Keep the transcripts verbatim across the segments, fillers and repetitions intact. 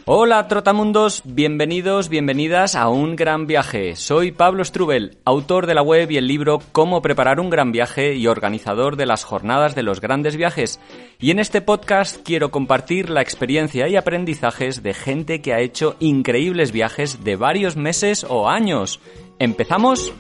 Hola trotamundos, bienvenidos, bienvenidas a Un Gran Viaje. Soy Pablo Strubel, autor de la web y el libro Cómo preparar un gran viaje y organizador de las jornadas de los grandes viajes. Y en este podcast quiero compartir la experiencia y aprendizajes de gente que ha hecho increíbles viajes de varios meses o años. ¿Empezamos?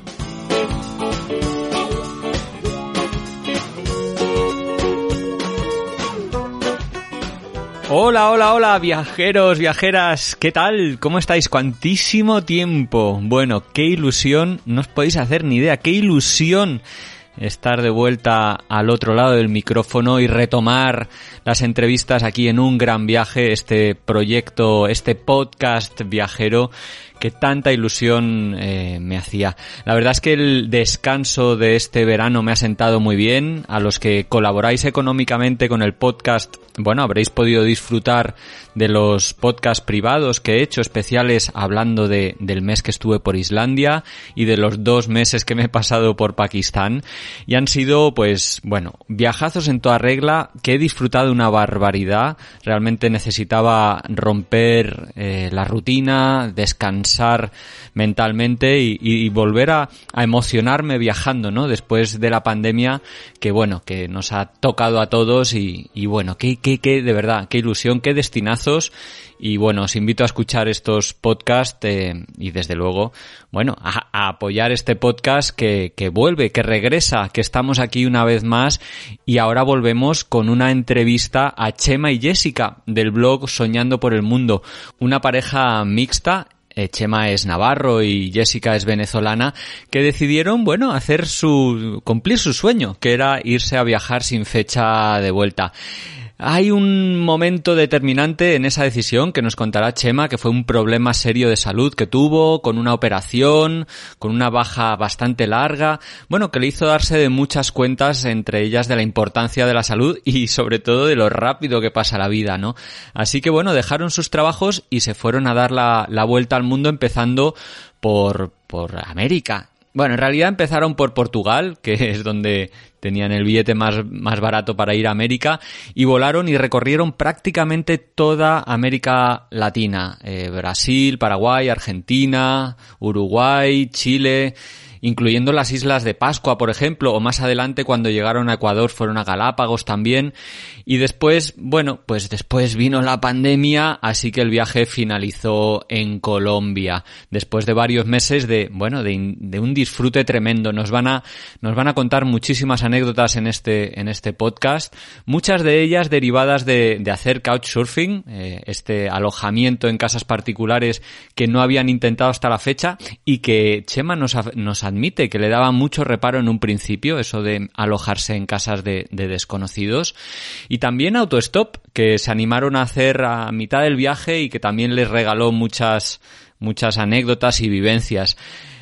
Hola, hola, hola, viajeros, viajeras, ¿qué tal? ¿Cómo estáis? ¿Cuantísimo tiempo? Bueno, qué ilusión, no os podéis hacer ni idea, qué ilusión estar de vuelta al otro lado del micrófono y retomar las entrevistas aquí en Un Gran Viaje, este proyecto, este podcast viajero que tanta ilusión eh, me hacía. La verdad es que el descanso de este verano me ha sentado muy bien. A los que colaboráis económicamente con el podcast, bueno, habréis podido disfrutar de los podcasts privados que he hecho, especiales hablando de del mes que estuve por Islandia y de los dos meses que me he pasado por Pakistán. Y han sido, pues, bueno, viajazos en toda regla que he disfrutado una barbaridad. Realmente necesitaba romper eh, la rutina, descansar mentalmente y, y volver a, a emocionarme viajando, ¿no? Después de la pandemia que, bueno, que nos ha tocado a todos y, y bueno, qué, qué, qué, de verdad, qué ilusión, qué destinazos. Y bueno, os invito a escuchar estos podcasts eh, y desde luego, bueno, a, a apoyar este podcast que, que vuelve, que regresa, que estamos aquí una vez más y ahora volvemos con una entrevista a Chema y Jessica del blog Soñando por el Mundo, una pareja mixta. Chema es navarro y Jessica es venezolana, que decidieron, bueno, hacer su, cumplir su sueño, que era irse a viajar sin fecha de vuelta. Hay un momento determinante en esa decisión que nos contará Chema, que fue un problema serio de salud que tuvo, con una operación, con una baja bastante larga, bueno, que le hizo darse de muchas cuentas, entre ellas de la importancia de la salud y sobre todo de lo rápido que pasa la vida, ¿no? Así que bueno, dejaron sus trabajos y se fueron a dar la, la vuelta al mundo empezando por, por América. Bueno, en realidad empezaron por Portugal, que es donde tenían el billete más, más barato para ir a América, y volaron y recorrieron prácticamente toda América Latina, eh, Brasil, Paraguay, Argentina, Uruguay, Chile, incluyendo las Islas de Pascua, por ejemplo, o más adelante cuando llegaron a Ecuador fueron a Galápagos también, y después, bueno, pues después vino la pandemia, así que el viaje finalizó en Colombia, después de varios meses de, bueno, de, de un disfrute tremendo. Nos van a, nos van a contar muchísimas anécdotas en este, en este podcast, muchas de ellas derivadas de, de hacer couchsurfing, eh, este alojamiento en casas particulares que no habían intentado hasta la fecha y que Chema nos, nos admite que le daba mucho reparo en un principio, eso de alojarse en casas de, de desconocidos. Y también Autostop, que se animaron a hacer a mitad del viaje y que también les regaló muchas, muchas anécdotas y vivencias.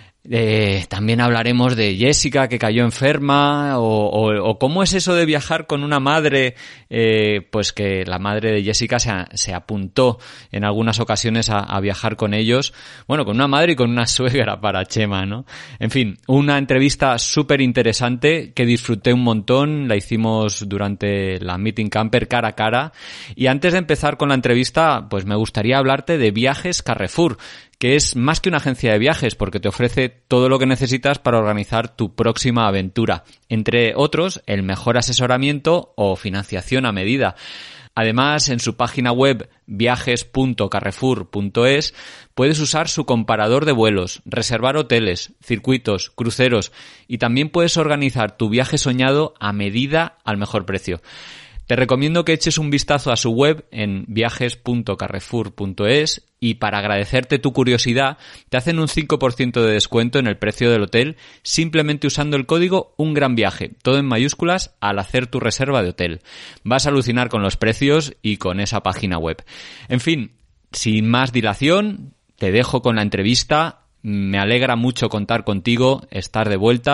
Eh, también hablaremos de Jessica, que cayó enferma, o, o, o cómo es eso de viajar con una madre, eh, pues que la madre de Jessica se, se apuntó en algunas ocasiones a, a viajar con ellos, bueno, con una madre y con una suegra para Chema, ¿no? En fin, una entrevista súper interesante que disfruté un montón, la hicimos durante la Meeting Camper cara a cara, y antes de empezar con la entrevista, pues me gustaría hablarte de Viajes Carrefour, que es más que una agencia de viajes porque te ofrece todo lo que necesitas para organizar tu próxima aventura. Entre otros, el mejor asesoramiento o financiación a medida. Además, en su página web viajes punto carrefour punto es puedes usar su comparador de vuelos, reservar hoteles, circuitos, cruceros y también puedes organizar tu viaje soñado a medida al mejor precio. Te recomiendo que eches un vistazo a su web en viajes punto carrefour punto es y para agradecerte tu curiosidad te hacen un cinco por ciento de descuento en el precio del hotel simplemente usando el código Un Gran Viaje, todo en mayúsculas, al hacer tu reserva de hotel. Vas a alucinar con los precios y con esa página web. En fin, sin más dilación, te dejo con la entrevista. Me alegra mucho contar contigo, estar de vuelta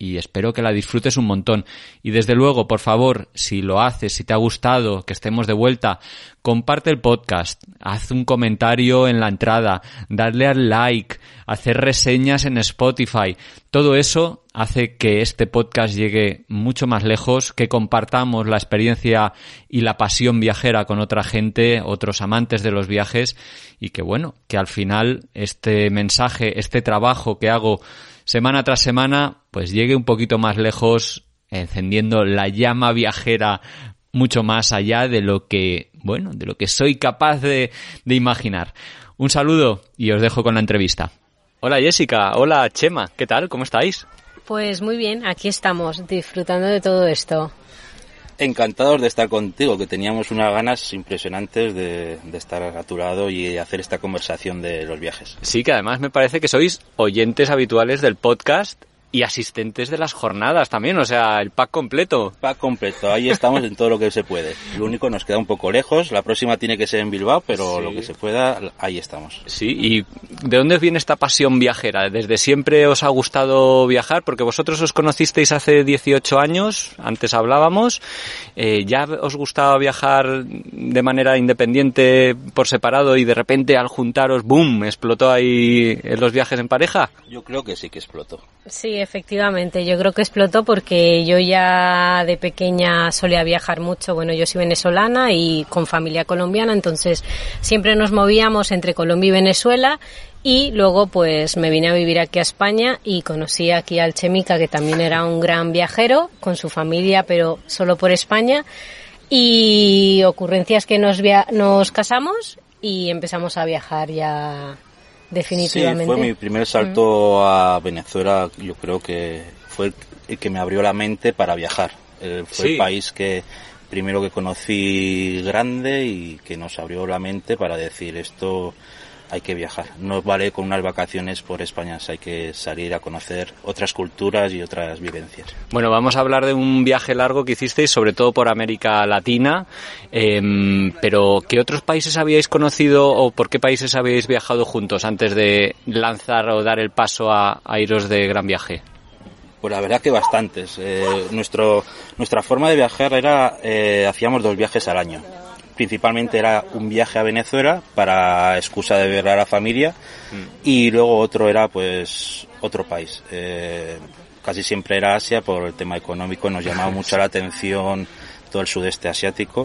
y espero que la disfrutes un montón. Y desde luego, por favor, si lo haces, si te ha gustado, que estemos de vuelta, comparte el podcast, haz un comentario en la entrada, darle al like, hacer reseñas en Spotify. Todo eso hace que este podcast llegue mucho más lejos, que compartamos la experiencia y la pasión viajera con otra gente, otros amantes de los viajes, y que bueno, que al final este mensaje, este trabajo que hago semana tras semana, pues llegue un poquito más lejos, encendiendo la llama viajera mucho más allá de lo que, bueno, de lo que soy capaz de, de imaginar. Un saludo y os dejo con la entrevista. Hola Jessica, hola Chema, ¿qué tal? ¿Cómo estáis? Pues muy bien, aquí estamos, disfrutando de todo esto. Encantados de estar contigo, que teníamos unas ganas impresionantes de, de estar a tu lado y hacer esta conversación de los viajes. Sí, que además me parece que sois oyentes habituales del podcast y asistentes de las jornadas también, o sea, el pack completo. Pack completo, ahí estamos en todo lo que se puede. Lo único nos queda un poco lejos, la próxima tiene que ser en Bilbao, pero sí, lo que se pueda, ahí estamos. Sí, ¿y de dónde viene esta pasión viajera? ¿Desde siempre os ha gustado viajar? Porque vosotros os conocisteis hace dieciocho años, antes hablábamos, eh, ¿ya os gustaba viajar de manera independiente por separado y de repente al juntaros, ¡boom!, explotó ahí en los viajes en pareja? Yo creo que sí que explotó. Sí, efectivamente, yo creo que explotó porque yo ya de pequeña solía viajar mucho. Bueno, yo soy venezolana y con familia colombiana, entonces siempre nos movíamos entre Colombia y Venezuela, y luego pues me vine a vivir aquí a España y conocí aquí al Chemica, que también era un gran viajero con su familia, pero solo por España, y ocurrencias que nos, via- nos casamos y empezamos a viajar ya... definitivamente. Sí, fue mi primer salto mm. a Venezuela, yo creo que fue el que me abrió la mente para viajar. Eh, fue sí. el país que primero que conocí grande y que nos abrió la mente para decir esto hay que viajar. No vale con unas vacaciones por España, hay que salir a conocer otras culturas y otras vivencias. Bueno, vamos a hablar de un viaje largo que hicisteis, sobre todo por América Latina, eh, pero ¿qué otros países habíais conocido o por qué países habíais viajado juntos antes de lanzar o dar el paso a, a iros de gran viaje? Pues la verdad que bastantes. Eh, nuestro, nuestra forma de viajar era, eh, hacíamos dos viajes al año. Principalmente era un viaje a Venezuela para excusa de ver a la familia mm. y luego otro era pues otro país. Eh, casi siempre era Asia por el tema económico, nos llamaba mucho la atención todo el sudeste asiático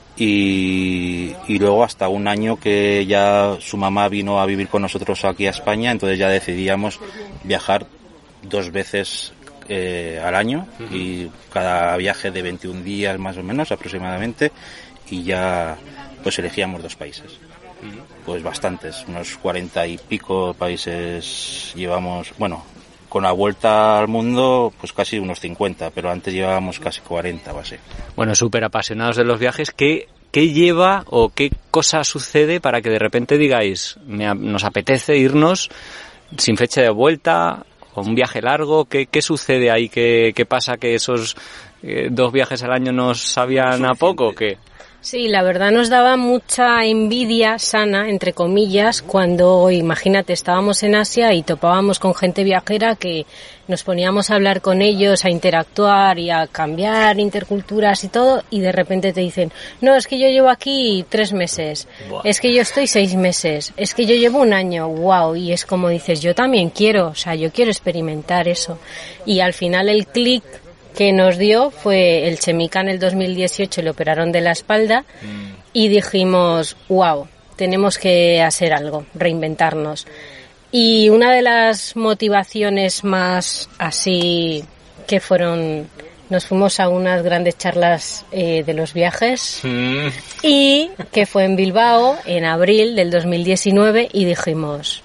y, y luego hasta un año que ya su mamá vino a vivir con nosotros aquí a España, entonces ya decidíamos viajar dos veces eh, al año uh-huh. y cada viaje de veintiún días más o menos aproximadamente. Y ya pues elegíamos dos países, pues bastantes, unos cuarenta y pico países llevamos, bueno, con la vuelta al mundo pues casi unos cincuenta, pero antes llevábamos casi cuarenta o así. Bueno, súper apasionados de los viajes. ¿Qué, qué lleva o qué cosa sucede para que de repente digáis, me, nos apetece irnos sin fecha de vuelta o un viaje largo? ¿Qué, qué sucede ahí? ¿Qué, qué pasa que esos eh, dos viajes al año nos sabían a poco? ¿Qué? Sí, la verdad nos daba mucha envidia sana, entre comillas, cuando, imagínate, estábamos en Asia y topábamos con gente viajera que nos poníamos a hablar con ellos, a interactuar y a cambiar interculturas y todo, y de repente te dicen, no, es que yo llevo aquí tres meses, Buah. es que yo estoy seis meses, es que yo llevo un año, wow, y es como dices, yo también quiero, o sea, yo quiero experimentar eso. Y al final el clic que nos dio fue el Chemica en el dos mil dieciocho, le operaron de la espalda mm. y dijimos, wow, tenemos que hacer algo, reinventarnos. Y una de las motivaciones más así que fueron, nos fuimos a unas grandes charlas eh, de los viajes mm. y que fue en Bilbao en abril del dos mil diecinueve y dijimos,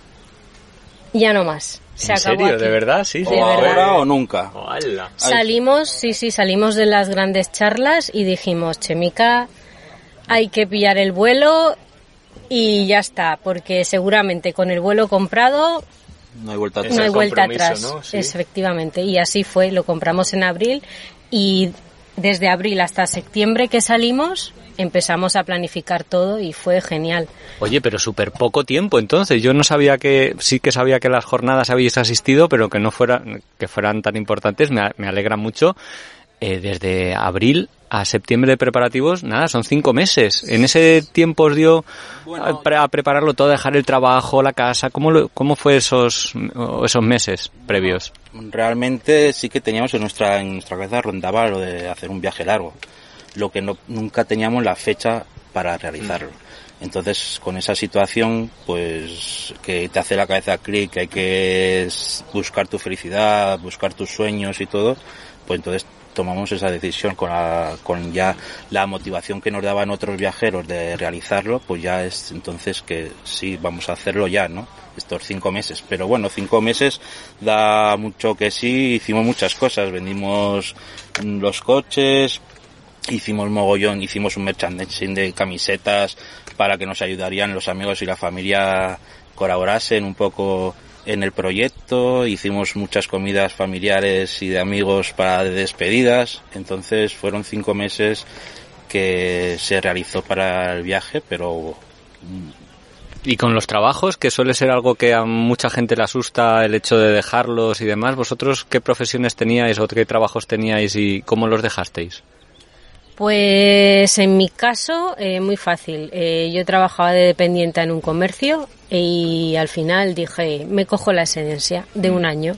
ya no más. Se ¿En serio? aquí. ¿De verdad? Sí, sí. ¿O ahora o nunca? ¡Hala! Salimos, sí, sí, salimos de las grandes charlas y dijimos, Chemica, hay que pillar el vuelo y ya está, porque seguramente con el vuelo comprado no hay vuelta atrás. No hay vuelta atrás, ¿no? Sí. Efectivamente. Y así fue, lo compramos en abril y desde abril hasta septiembre que salimos, empezamos a planificar todo y fue genial. Oye, pero súper poco tiempo entonces. Yo no sabía que, sí que sabía que las jornadas habéis asistido, pero que no fueran, que fueran tan importantes. Me, me alegra mucho. Eh, desde abril a septiembre de preparativos, nada, son cinco meses. En ese tiempo os dio bueno, a, a prepararlo todo, a dejar el trabajo, la casa. ¿Cómo, lo, cómo fue esos, esos meses previos? Realmente sí que teníamos en nuestra, en nuestra cabeza rondaba lo de hacer un viaje largo. Lo que no, nunca teníamos la fecha para realizarlo. Entonces, con esa situación, pues, que te hace la cabeza clic, que hay que buscar tu felicidad, buscar tus sueños y todo, pues entonces tomamos esa decisión con la, con ya la motivación que nos daban otros viajeros de realizarlo, pues ya es entonces que sí, vamos a hacerlo ya, ¿no? Estos cinco meses. Pero bueno, cinco meses da mucho que sí, hicimos muchas cosas, vendimos los coches, hicimos mogollón, hicimos un merchandising de camisetas para que nos ayudarían los amigos y la familia colaborasen un poco en el proyecto, hicimos muchas comidas familiares y de amigos para despedidas, entonces fueron cinco meses que se realizó para el viaje, pero... Y con los trabajos, que suele ser algo que a mucha gente le asusta el hecho de dejarlos y demás, ¿vosotros qué profesiones teníais o qué trabajos teníais y cómo los dejasteis? Pues en mi caso, eh, muy fácil. Eh, yo trabajaba de dependiente en un comercio y al final dije, me cojo la excedencia de un año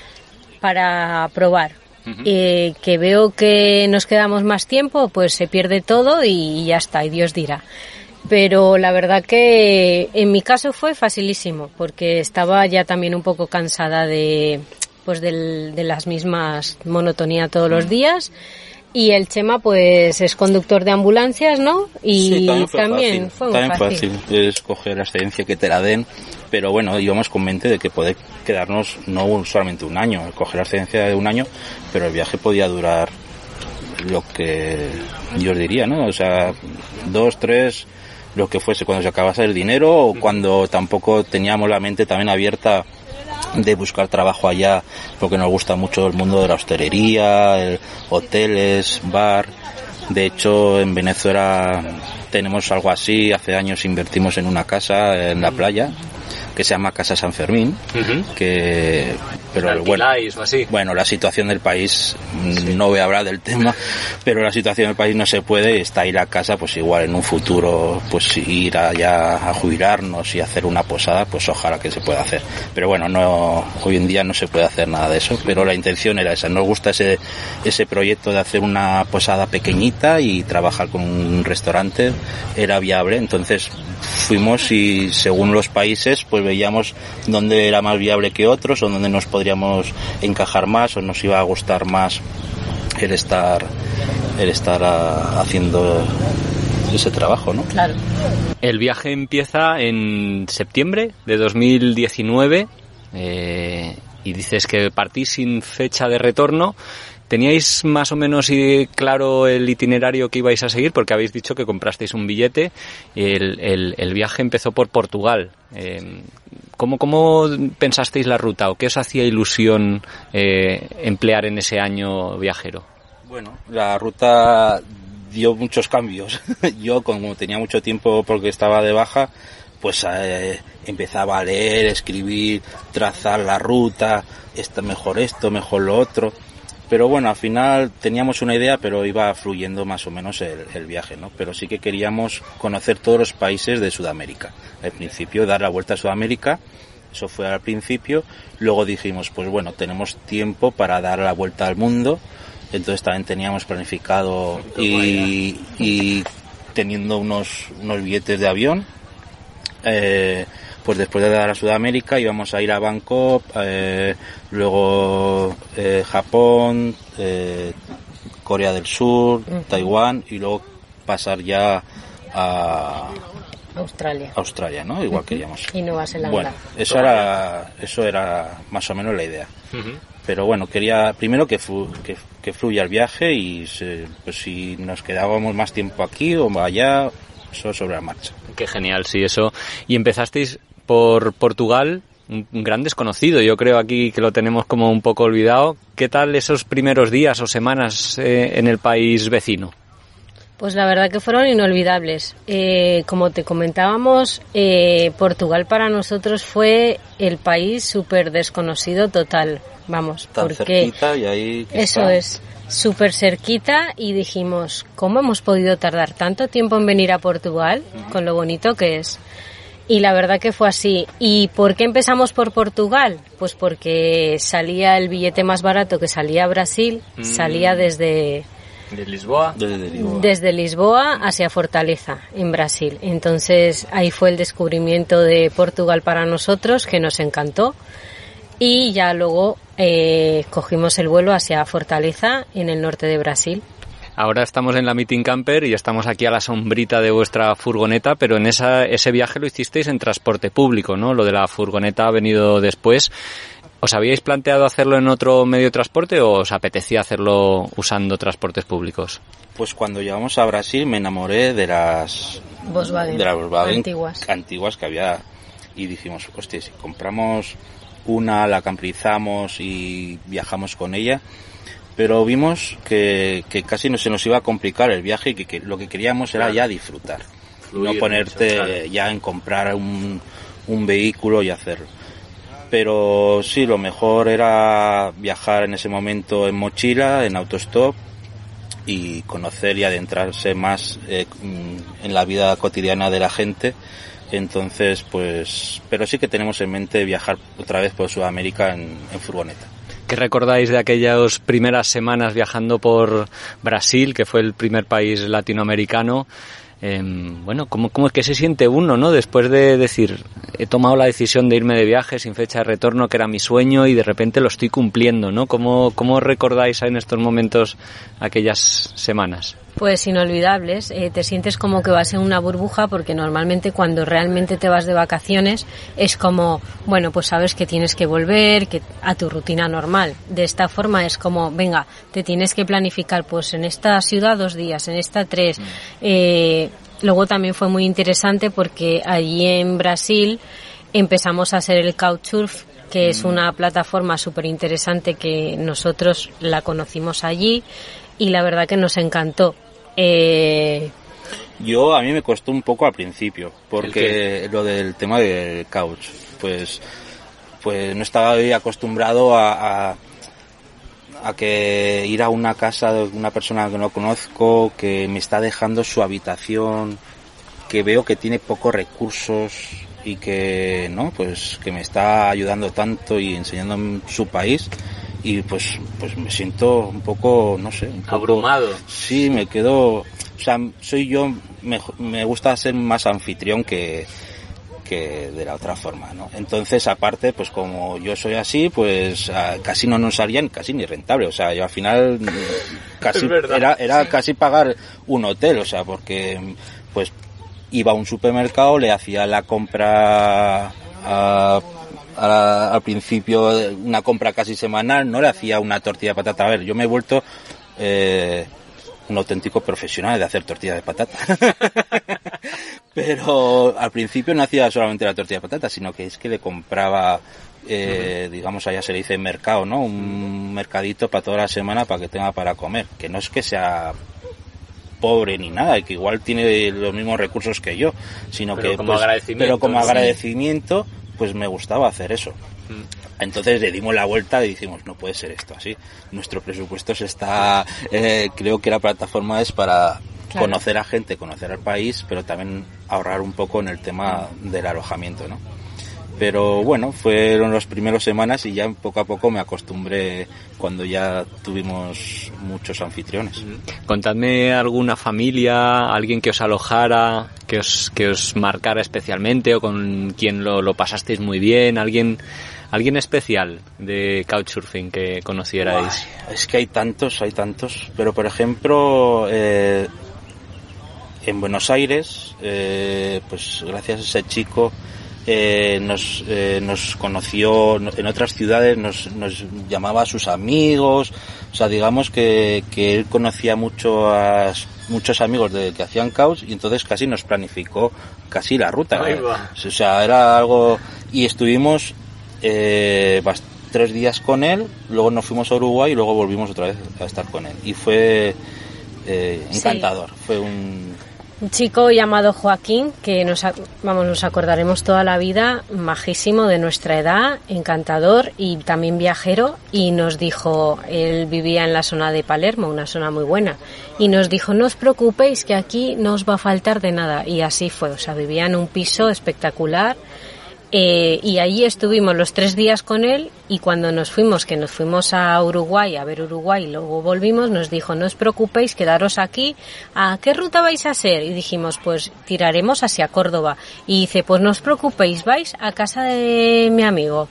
para probar. Uh-huh. Eh, que veo que nos quedamos más tiempo, pues se pierde todo y ya está, y Dios dirá. Pero la verdad que en mi caso fue facilísimo, porque estaba ya también un poco cansada de, pues del, de las mismas monotonía todos los días. Y el Chema, pues, es conductor de ambulancias, ¿no? Y sí, también fue también fácil. fue muy también fácil. fácil. Es coger la excedencia que te la den, pero bueno, íbamos con mente de que puede quedarnos no solamente un año, coger la excedencia de un año, pero el viaje podía durar lo que yo os diría, ¿no? O sea, dos, tres, lo que fuese, cuando se acabase el dinero o cuando tampoco teníamos la mente también abierta de buscar trabajo allá, porque nos gusta mucho el mundo de la hostelería, el, hoteles, bar. De hecho, en Venezuela tenemos algo así. Hace años invertimos en una casa en la playa que se llama Casa San Fermín, uh-huh. que pero bueno, o así. bueno, la situación del país, sí. No voy a hablar del tema, pero la situación del país no se puede, está ahí la casa, pues igual en un futuro, pues ir allá a jubilarnos y hacer una posada, pues ojalá que se pueda hacer. Pero bueno, no, hoy en día no se puede hacer nada de eso, pero la intención era esa. Nos gusta ese, ese proyecto de hacer una posada pequeñita y trabajar con un restaurante, era viable, entonces fuimos y según los países pues veíamos dónde era más viable que otros o dónde nos podríamos encajar más o nos iba a gustar más el estar el estar a, haciendo ese trabajo, ¿no? Claro. El viaje empieza en septiembre de dos mil diecinueve eh, y dices que partís sin fecha de retorno. ¿Teníais más o menos claro el itinerario que ibais a seguir? Porque habéis dicho que comprasteis un billete. El, el, el viaje empezó por Portugal. Eh, ¿cómo, ¿Cómo pensasteis la ruta o qué os hacía ilusión eh, emplear en ese año viajero? Bueno, la ruta dio muchos cambios. Yo, como tenía mucho tiempo porque estaba de baja, pues eh, empezaba a leer, escribir, trazar la ruta, esto mejor esto, mejor lo otro. Pero bueno, al final teníamos una idea, pero iba fluyendo más o menos el, el viaje, ¿no? Pero sí que queríamos conocer todos los países de Sudamérica. Al principio, dar la vuelta a Sudamérica, eso fue al principio. Luego dijimos, pues bueno, tenemos tiempo para dar la vuelta al mundo. Entonces también teníamos planificado y, y teniendo unos, unos billetes de avión. Eh, pues después de dar a Sudamérica íbamos a ir a Bangkok, eh, luego eh, Japón, eh, Corea del Sur, uh-huh. Taiwán y luego pasar ya a Australia, Australia, ¿no? Igual uh-huh. queríamos. Y Nueva Zelanda. Bueno, eso era, eso era más o menos la idea. Uh-huh. Pero bueno, quería primero que, flu, que, que fluya el viaje y se, pues si nos quedábamos más tiempo aquí o allá, eso sobre la marcha. Qué genial, sí, eso. Y empezasteis por Portugal un, un gran desconocido. Yo creo aquí que lo tenemos como un poco olvidado. ¿Qué tal esos primeros días o semanas eh, en el país vecino? Pues la verdad que fueron inolvidables. Eh, como te comentábamos, eh, Portugal para nosotros fue el país súper desconocido total. Vamos, tan porque cerquita y ahí eso está. es, súper cerquita, y dijimos, ¿cómo hemos podido tardar tanto tiempo en venir a Portugal uh-huh. con lo bonito que es? Y la verdad que fue así. ¿Y por qué empezamos por Portugal? Pues porque salía el billete más barato que salía a Brasil, mm. salía desde... ¿De Lisboa? Desde Lisboa. Desde Lisboa hacia Fortaleza, en Brasil. Entonces ahí fue el descubrimiento de Portugal para nosotros, que nos encantó. Y ya luego eh, cogimos el vuelo hacia Fortaleza, en el norte de Brasil. Ahora estamos en la Meeting Camper y estamos aquí a la sombrita de vuestra furgoneta, pero en esa, ese viaje lo hicisteis en transporte público, ¿no? Lo de la furgoneta ha venido después. ¿Os habíais planteado hacerlo en otro medio de transporte o os apetecía hacerlo usando transportes públicos? Pues cuando llegamos a Brasil me enamoré de las Volkswagen, de las Volkswagen antiguas. antiguas que había, y dijimos, hostia, si compramos una, la camperizamos y viajamos con ella, pero vimos que, que casi no se nos iba a complicar el viaje y que, que lo que queríamos era ya disfrutar, Fluir, no ponerte mucho, claro. ya en comprar un, un vehículo y hacerlo. Pero sí, lo mejor era viajar en ese momento en mochila, en autostop, y conocer y adentrarse más eh, en la vida cotidiana de la gente. Entonces, pues, pero sí que tenemos en mente viajar otra vez por Sudamérica en, en furgoneta. ¿Qué recordáis de aquellas primeras semanas viajando por Brasil, que fue el primer país latinoamericano? Eh, bueno, ¿cómo, ¿cómo es que se siente uno, no? Después de decir, he tomado la decisión de irme de viaje sin fecha de retorno, que era mi sueño, y de repente lo estoy cumpliendo, ¿no? ¿Cómo, cómo recordáis en estos momentos aquellas semanas? Pues inolvidables, eh, te sientes como que vas en una burbuja, porque normalmente cuando realmente te vas de vacaciones es como, bueno, pues sabes que tienes que volver que a tu rutina normal. De esta forma es como, venga, te tienes que planificar, pues en esta ciudad dos días, en esta tres. Eh, luego también fue muy interesante porque allí en Brasil empezamos a hacer el Couchsurf, que es una plataforma súper interesante que nosotros la conocimos allí y la verdad que nos encantó. Eh... Yo, a mí me costó un poco al principio, porque lo del tema del couch, pues, pues no estaba acostumbrado a, a, a que ir a una casa de una persona que no conozco, que me está dejando su habitación, que veo que tiene pocos recursos y que, no, pues, que me está ayudando tanto y enseñando su país. Y pues pues me siento un poco, no sé, un poco abrumado. Sí, me quedo, o sea, soy yo, me, me gusta ser más anfitrión que que de la otra forma, ¿no? Entonces, aparte, pues como yo soy así, pues casi no nos salían casi ni rentable, o sea, yo al final casi era era sí. casi pagar un hotel, o sea, porque pues iba a un supermercado, le hacía la compra a A, al principio una compra casi semanal, no le hacía una tortilla de patata. A ver, yo me he vuelto eh, un auténtico profesional de hacer tortilla de patata. Pero al principio no hacía solamente la tortilla de patata, sino que es que le compraba, eh, uh-huh. digamos, allá se le dice mercado, ¿no? Un mercadito para toda la semana para que tenga para comer. Que no es que sea pobre ni nada, que igual tiene los mismos recursos que yo, sino pero que como pues, agradecimiento, pero como sí. agradecimiento pues me gustaba hacer eso. Entonces le dimos la vuelta y dijimos, no puede ser esto así. Nuestro presupuesto se está, eh, creo que la plataforma es para claro. conocer a gente, conocer al país, pero también ahorrar un poco en el tema del alojamiento, ¿no? Pero bueno, fueron las primeras semanas y ya poco a poco me acostumbré cuando ya tuvimos muchos anfitriones. Contadme alguna familia, alguien que os alojara, que os que os marcara especialmente o con quien lo, lo pasasteis muy bien, alguien alguien especial de Couchsurfing que conocierais. Uy, es que hay tantos, hay tantos, pero por ejemplo eh, en Buenos Aires, eh, pues gracias a ese chico Eh, nos eh, nos conoció en otras ciudades, nos, nos llamaba a sus amigos, o sea, digamos que, que él conocía mucho a muchos amigos de que hacían couch y entonces casi nos planificó casi la ruta, ¿eh? O sea, era algo, y estuvimos eh, tres días con él, luego nos fuimos a Uruguay y luego volvimos otra vez a estar con él. Y fue eh, encantador, sí. Fue un... Un chico llamado Joaquín, que nos, vamos, nos acordaremos toda la vida, majísimo, de nuestra edad, encantador y también viajero, y nos dijo, él vivía en la zona de Palermo, una zona muy buena, y nos dijo, no os preocupéis que aquí no os va a faltar de nada, y así fue, o sea, vivía en un piso espectacular. Eh, y allí estuvimos los tres días con él, y cuando nos fuimos, que nos fuimos a Uruguay, a ver Uruguay, y luego volvimos, nos dijo, no os preocupéis, quedaros aquí. ¿A qué ruta vais a hacer? Y dijimos, pues tiraremos hacia Córdoba. Y dice, pues no os preocupéis, vais a casa de mi amigo.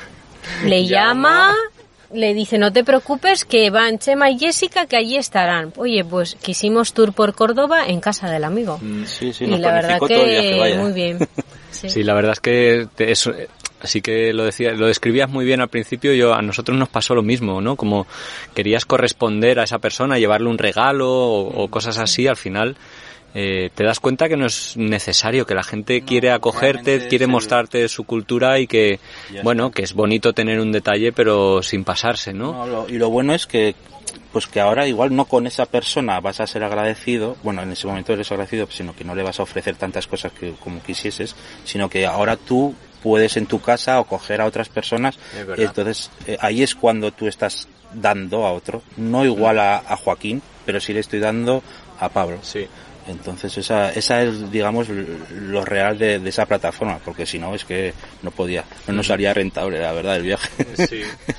Le llama... Le dice, no te preocupes, que van Chema y Jessica, que allí estarán. Oye, pues que hicimos tour por Córdoba en casa del amigo. Sí, sí, y la verdad que muy bien. Sí. sí, la verdad es que eso, así que lo decía, lo describías muy bien al principio. Yo, a nosotros nos pasó lo mismo, ¿no? Como querías corresponder a esa persona, llevarle un regalo o, o cosas así, al final... Eh, te das cuenta que no es necesario, que la gente no, quiere acogerte, quiere mostrarte su cultura y que, bueno, que es bonito tener un detalle pero sin pasarse, ¿no? no lo, y lo bueno es que, pues que ahora igual no con esa persona vas a ser agradecido, bueno, en ese momento eres agradecido, sino que no le vas a ofrecer tantas cosas que como quisieses, sino que ahora tú puedes en tu casa acoger a otras personas, y entonces eh, ahí es cuando tú estás dando a otro, no igual a, a Joaquín, pero sí le estoy dando a Pablo. Sí. Entonces esa esa es, digamos, lo real de, de esa plataforma, porque si no es que no podía, no nos salía rentable, la verdad, el viaje. Sí.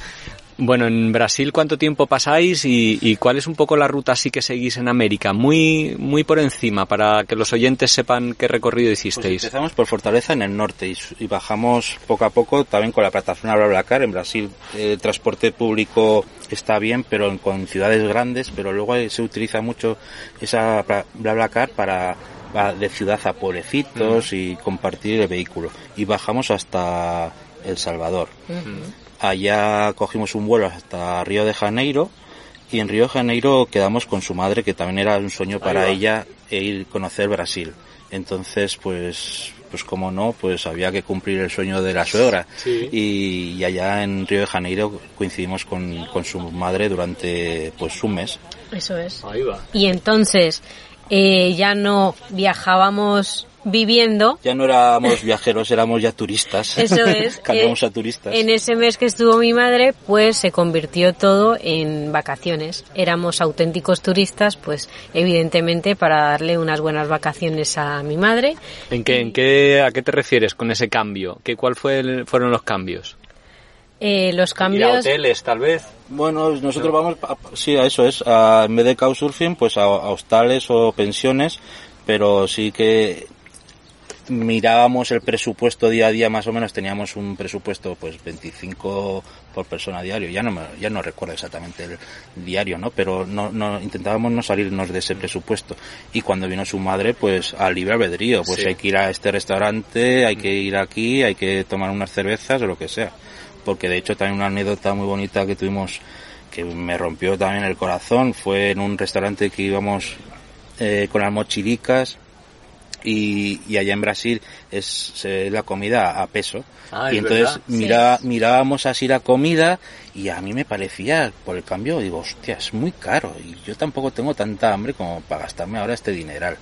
Bueno, en Brasil, ¿cuánto tiempo pasáis y, y cuál es un poco la ruta así que seguís en América? Muy muy por encima, para que los oyentes sepan qué recorrido hicisteis. Pues empezamos por Fortaleza en el norte y, y bajamos poco a poco también con la plataforma BlaBlaCar. En Brasil el transporte público está bien, pero en, con ciudades grandes, pero luego se utiliza mucho esa BlaBlaCar para, para de ciudad a pueblecitos uh-huh. y compartir el vehículo. Y bajamos hasta El Salvador. Uh-huh. Allá cogimos un vuelo hasta Río de Janeiro y en Río de Janeiro quedamos con su madre, que también era un sueño para ella e ir a conocer Brasil. Entonces, pues, pues como no, pues había que cumplir el sueño de la suegra. Sí. Y, y allá en Río de Janeiro coincidimos con, con su madre durante pues un mes. Eso es. Ahí va. Y entonces eh, ya no viajábamos viviendo. Ya no éramos viajeros, éramos ya turistas. Eso es. Cambiamos eh, a turistas. En ese mes que estuvo mi madre, pues se convirtió todo en vacaciones. Éramos auténticos turistas, pues evidentemente para darle unas buenas vacaciones a mi madre. ¿En qué, en qué, a qué te refieres con ese cambio? ¿Qué, cuál fue el, fueron los cambios? Eh, los cambios... ¿Ir a hoteles, tal vez? Bueno, nosotros no. vamos, a, sí, a eso es, a, en vez de couchsurfing, pues a, a hostales o pensiones, pero sí que mirábamos el presupuesto día a día, más o menos teníamos un presupuesto pues veinticinco por persona diario, ya no me, ya no recuerdo exactamente el diario, ¿no? Pero no, no intentábamos no salirnos de ese presupuesto. Y cuando vino su madre, pues al libre albedrío, pues sí. Hay que ir a este restaurante, hay que ir aquí, hay que tomar unas cervezas o lo que sea. Porque de hecho también una anécdota muy bonita que tuvimos, que me rompió también el corazón, fue en un restaurante que íbamos eh, con las mochilicas. Y, y allá en Brasil es, es la comida a peso. Ah, y entonces mira, sí. mirábamos así la comida y a mí me parecía, por el cambio, digo, hostia, es muy caro y yo tampoco tengo tanta hambre como para gastarme ahora este dineral.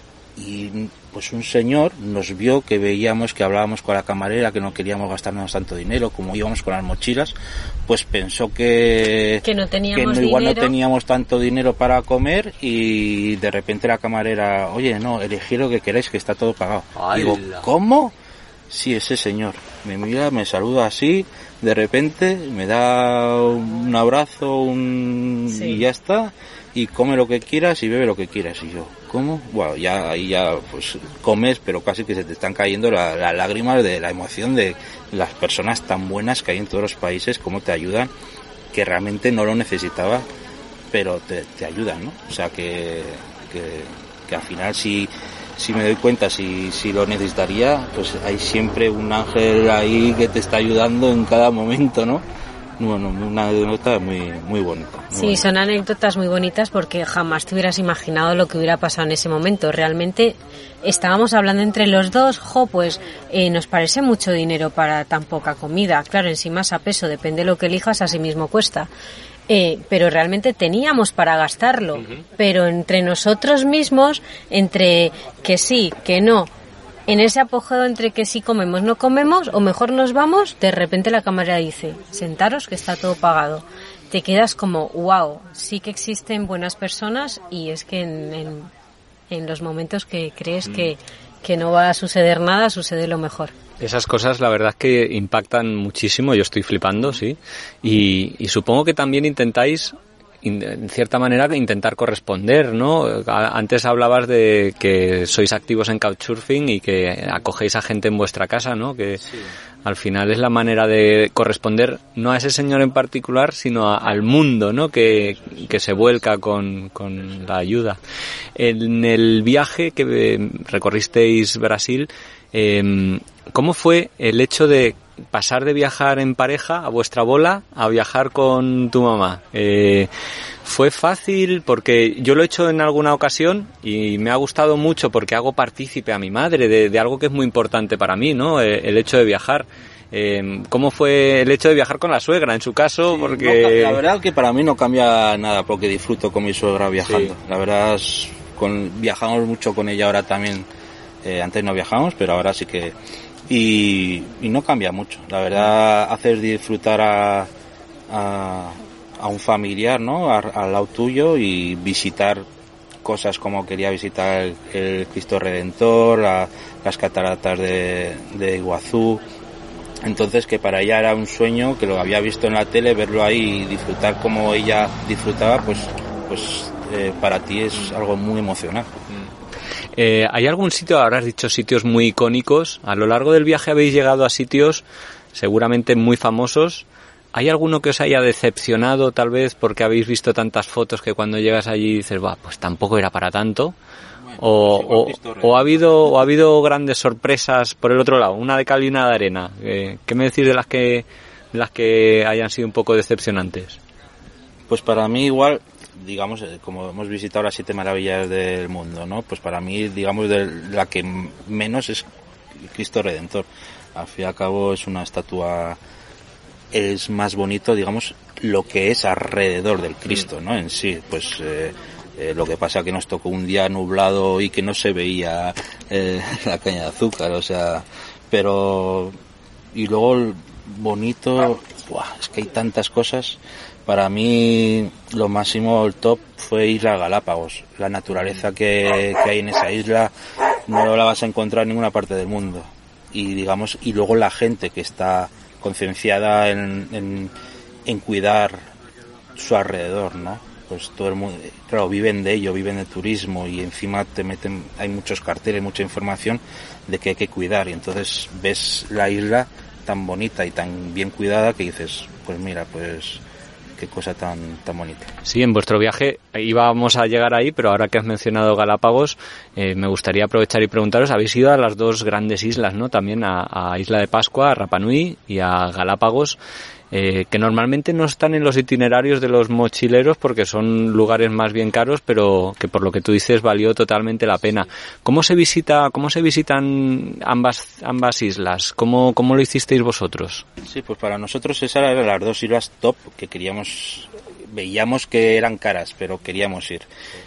Y pues un señor nos vio que veíamos que hablábamos con la camarera, que no queríamos gastarnos tanto dinero, como íbamos con las mochilas, pues pensó que, que, no teníamos que no, igual dinero. no teníamos tanto dinero para comer y de repente la camarera, oye, no, elegid lo que queráis, que está todo pagado. ¡Hala! Digo, ¿cómo? Sí, ese señor me mira, me saluda así, de repente me da un abrazo un... sí. y ya está, y come lo que quieras y bebe lo que quieras. Y yo, ¿cómo? Bueno, ya ahí ya pues comes, pero casi que se te están cayendo las la lágrimas de la emoción de las personas tan buenas que hay en todos los países, cómo te ayudan, que realmente no lo necesitaba, pero te, te ayudan, ¿no? O sea que, que, que al final si, si me doy cuenta, si, si lo necesitaría, pues hay siempre un ángel ahí que te está ayudando en cada momento, ¿no? bueno, una anécdota muy muy bonita. Muy sí, bonita. Son anécdotas muy bonitas porque jamás te hubieras imaginado lo que hubiera pasado en ese momento. Realmente estábamos hablando entre los dos, jo, pues eh, nos parece mucho dinero para tan poca comida. Claro, encima es a peso, depende de lo que elijas, así mismo cuesta. Eh, pero realmente teníamos para gastarlo. Uh-huh. Pero entre nosotros mismos, entre que sí, que no, en ese apogeo entre que sí comemos, no comemos, o mejor nos vamos, de repente la camarera dice, sentaros que está todo pagado. Te quedas como, wow, sí que existen buenas personas y es que en, en, en los momentos que crees mm. que, que no va a suceder nada, sucede lo mejor. Esas cosas la verdad es que impactan muchísimo, yo estoy flipando, sí, y, y supongo que también intentáis, en cierta manera, intentar corresponder, ¿no? Antes hablabas de que sois activos en Couchsurfing y que acogéis a gente en vuestra casa, ¿no? Que sí. Al final es la manera de corresponder no a ese señor en particular, sino a, al mundo, ¿no? Que, que se vuelca con, con la ayuda. En el viaje que recorristeis Brasil, eh, ¿cómo fue el hecho de pasar de viajar en pareja a vuestra bola a viajar con tu mamá? Eh, ¿Fue fácil? Porque yo lo he hecho en alguna ocasión y me ha gustado mucho porque hago partícipe a mi madre de, de algo que es muy importante para mí, ¿no? El, el hecho de viajar. Eh, ¿Cómo fue el hecho de viajar con la suegra en su caso? Sí, porque no, la verdad que para mí no cambia nada porque disfruto con mi suegra viajando. Sí. La verdad es, con, viajamos mucho con ella ahora también. Eh, antes no viajamos, pero ahora sí que... Y, y no cambia mucho. La verdad, haces disfrutar a, a, a un familiar, ¿no? Al lado tuyo y visitar cosas como quería visitar el, el Cristo Redentor, la, las cataratas de, de Iguazú. Entonces, que para ella era un sueño, que lo había visto en la tele, verlo ahí y disfrutar como ella disfrutaba, pues, pues eh, para ti es algo muy emocional. Eh, ¿Hay algún sitio, ahora has dicho sitios muy icónicos, a lo largo del viaje habéis llegado a sitios seguramente muy famosos? ¿Hay alguno que os haya decepcionado tal vez porque habéis visto tantas fotos que cuando llegas allí dices, va, pues tampoco era para tanto? Bueno, o, o, o, ha habido, ¿O ha habido grandes sorpresas por el otro lado? Una de cal y una de arena. Eh, ¿Qué me decís de las que, de las que hayan sido un poco decepcionantes? Pues para mí igual... digamos, como hemos visitado las siete maravillas del mundo, ¿no? Pues para mí, digamos, de la que menos es Cristo Redentor. Al fin y al cabo es una estatua, es más bonito, digamos, lo que es alrededor del Cristo, ¿no? En sí, pues eh, eh, lo que pasa que nos tocó un día nublado y que no se veía eh, la caña de azúcar, o sea, pero... Y luego el bonito, ¡buah! Es que hay tantas cosas. Para mí lo máximo, el top, fue Isla Galápagos. La naturaleza que, que hay en esa isla no la vas a encontrar en ninguna parte del mundo. Y digamos, y luego la gente que está concienciada en, en, en cuidar su alrededor, ¿no? Pues todo el mundo, claro, viven de ello, viven de turismo y encima te meten, hay muchos carteles, mucha información de que hay que cuidar y entonces ves la isla tan bonita y tan bien cuidada que dices, pues mira, pues qué cosa tan tan bonita. Sí, en vuestro viaje íbamos a llegar ahí, pero ahora que has mencionado Galápagos, eh, me gustaría aprovechar y preguntaros, habéis ido a las dos grandes islas, ¿no? También a, a Isla de Pascua, a Rapa Nui y a Galápagos, eh, que normalmente no están en los itinerarios de los mochileros porque son lugares más bien caros, pero que por lo que tú dices valió totalmente la pena. ¿Cómo se visita, cómo se visitan ambas ambas islas? ¿Cómo, cómo lo hicisteis vosotros? Sí, pues para nosotros esas eran las dos islas top que queríamos, veíamos que eran caras, pero queríamos ir.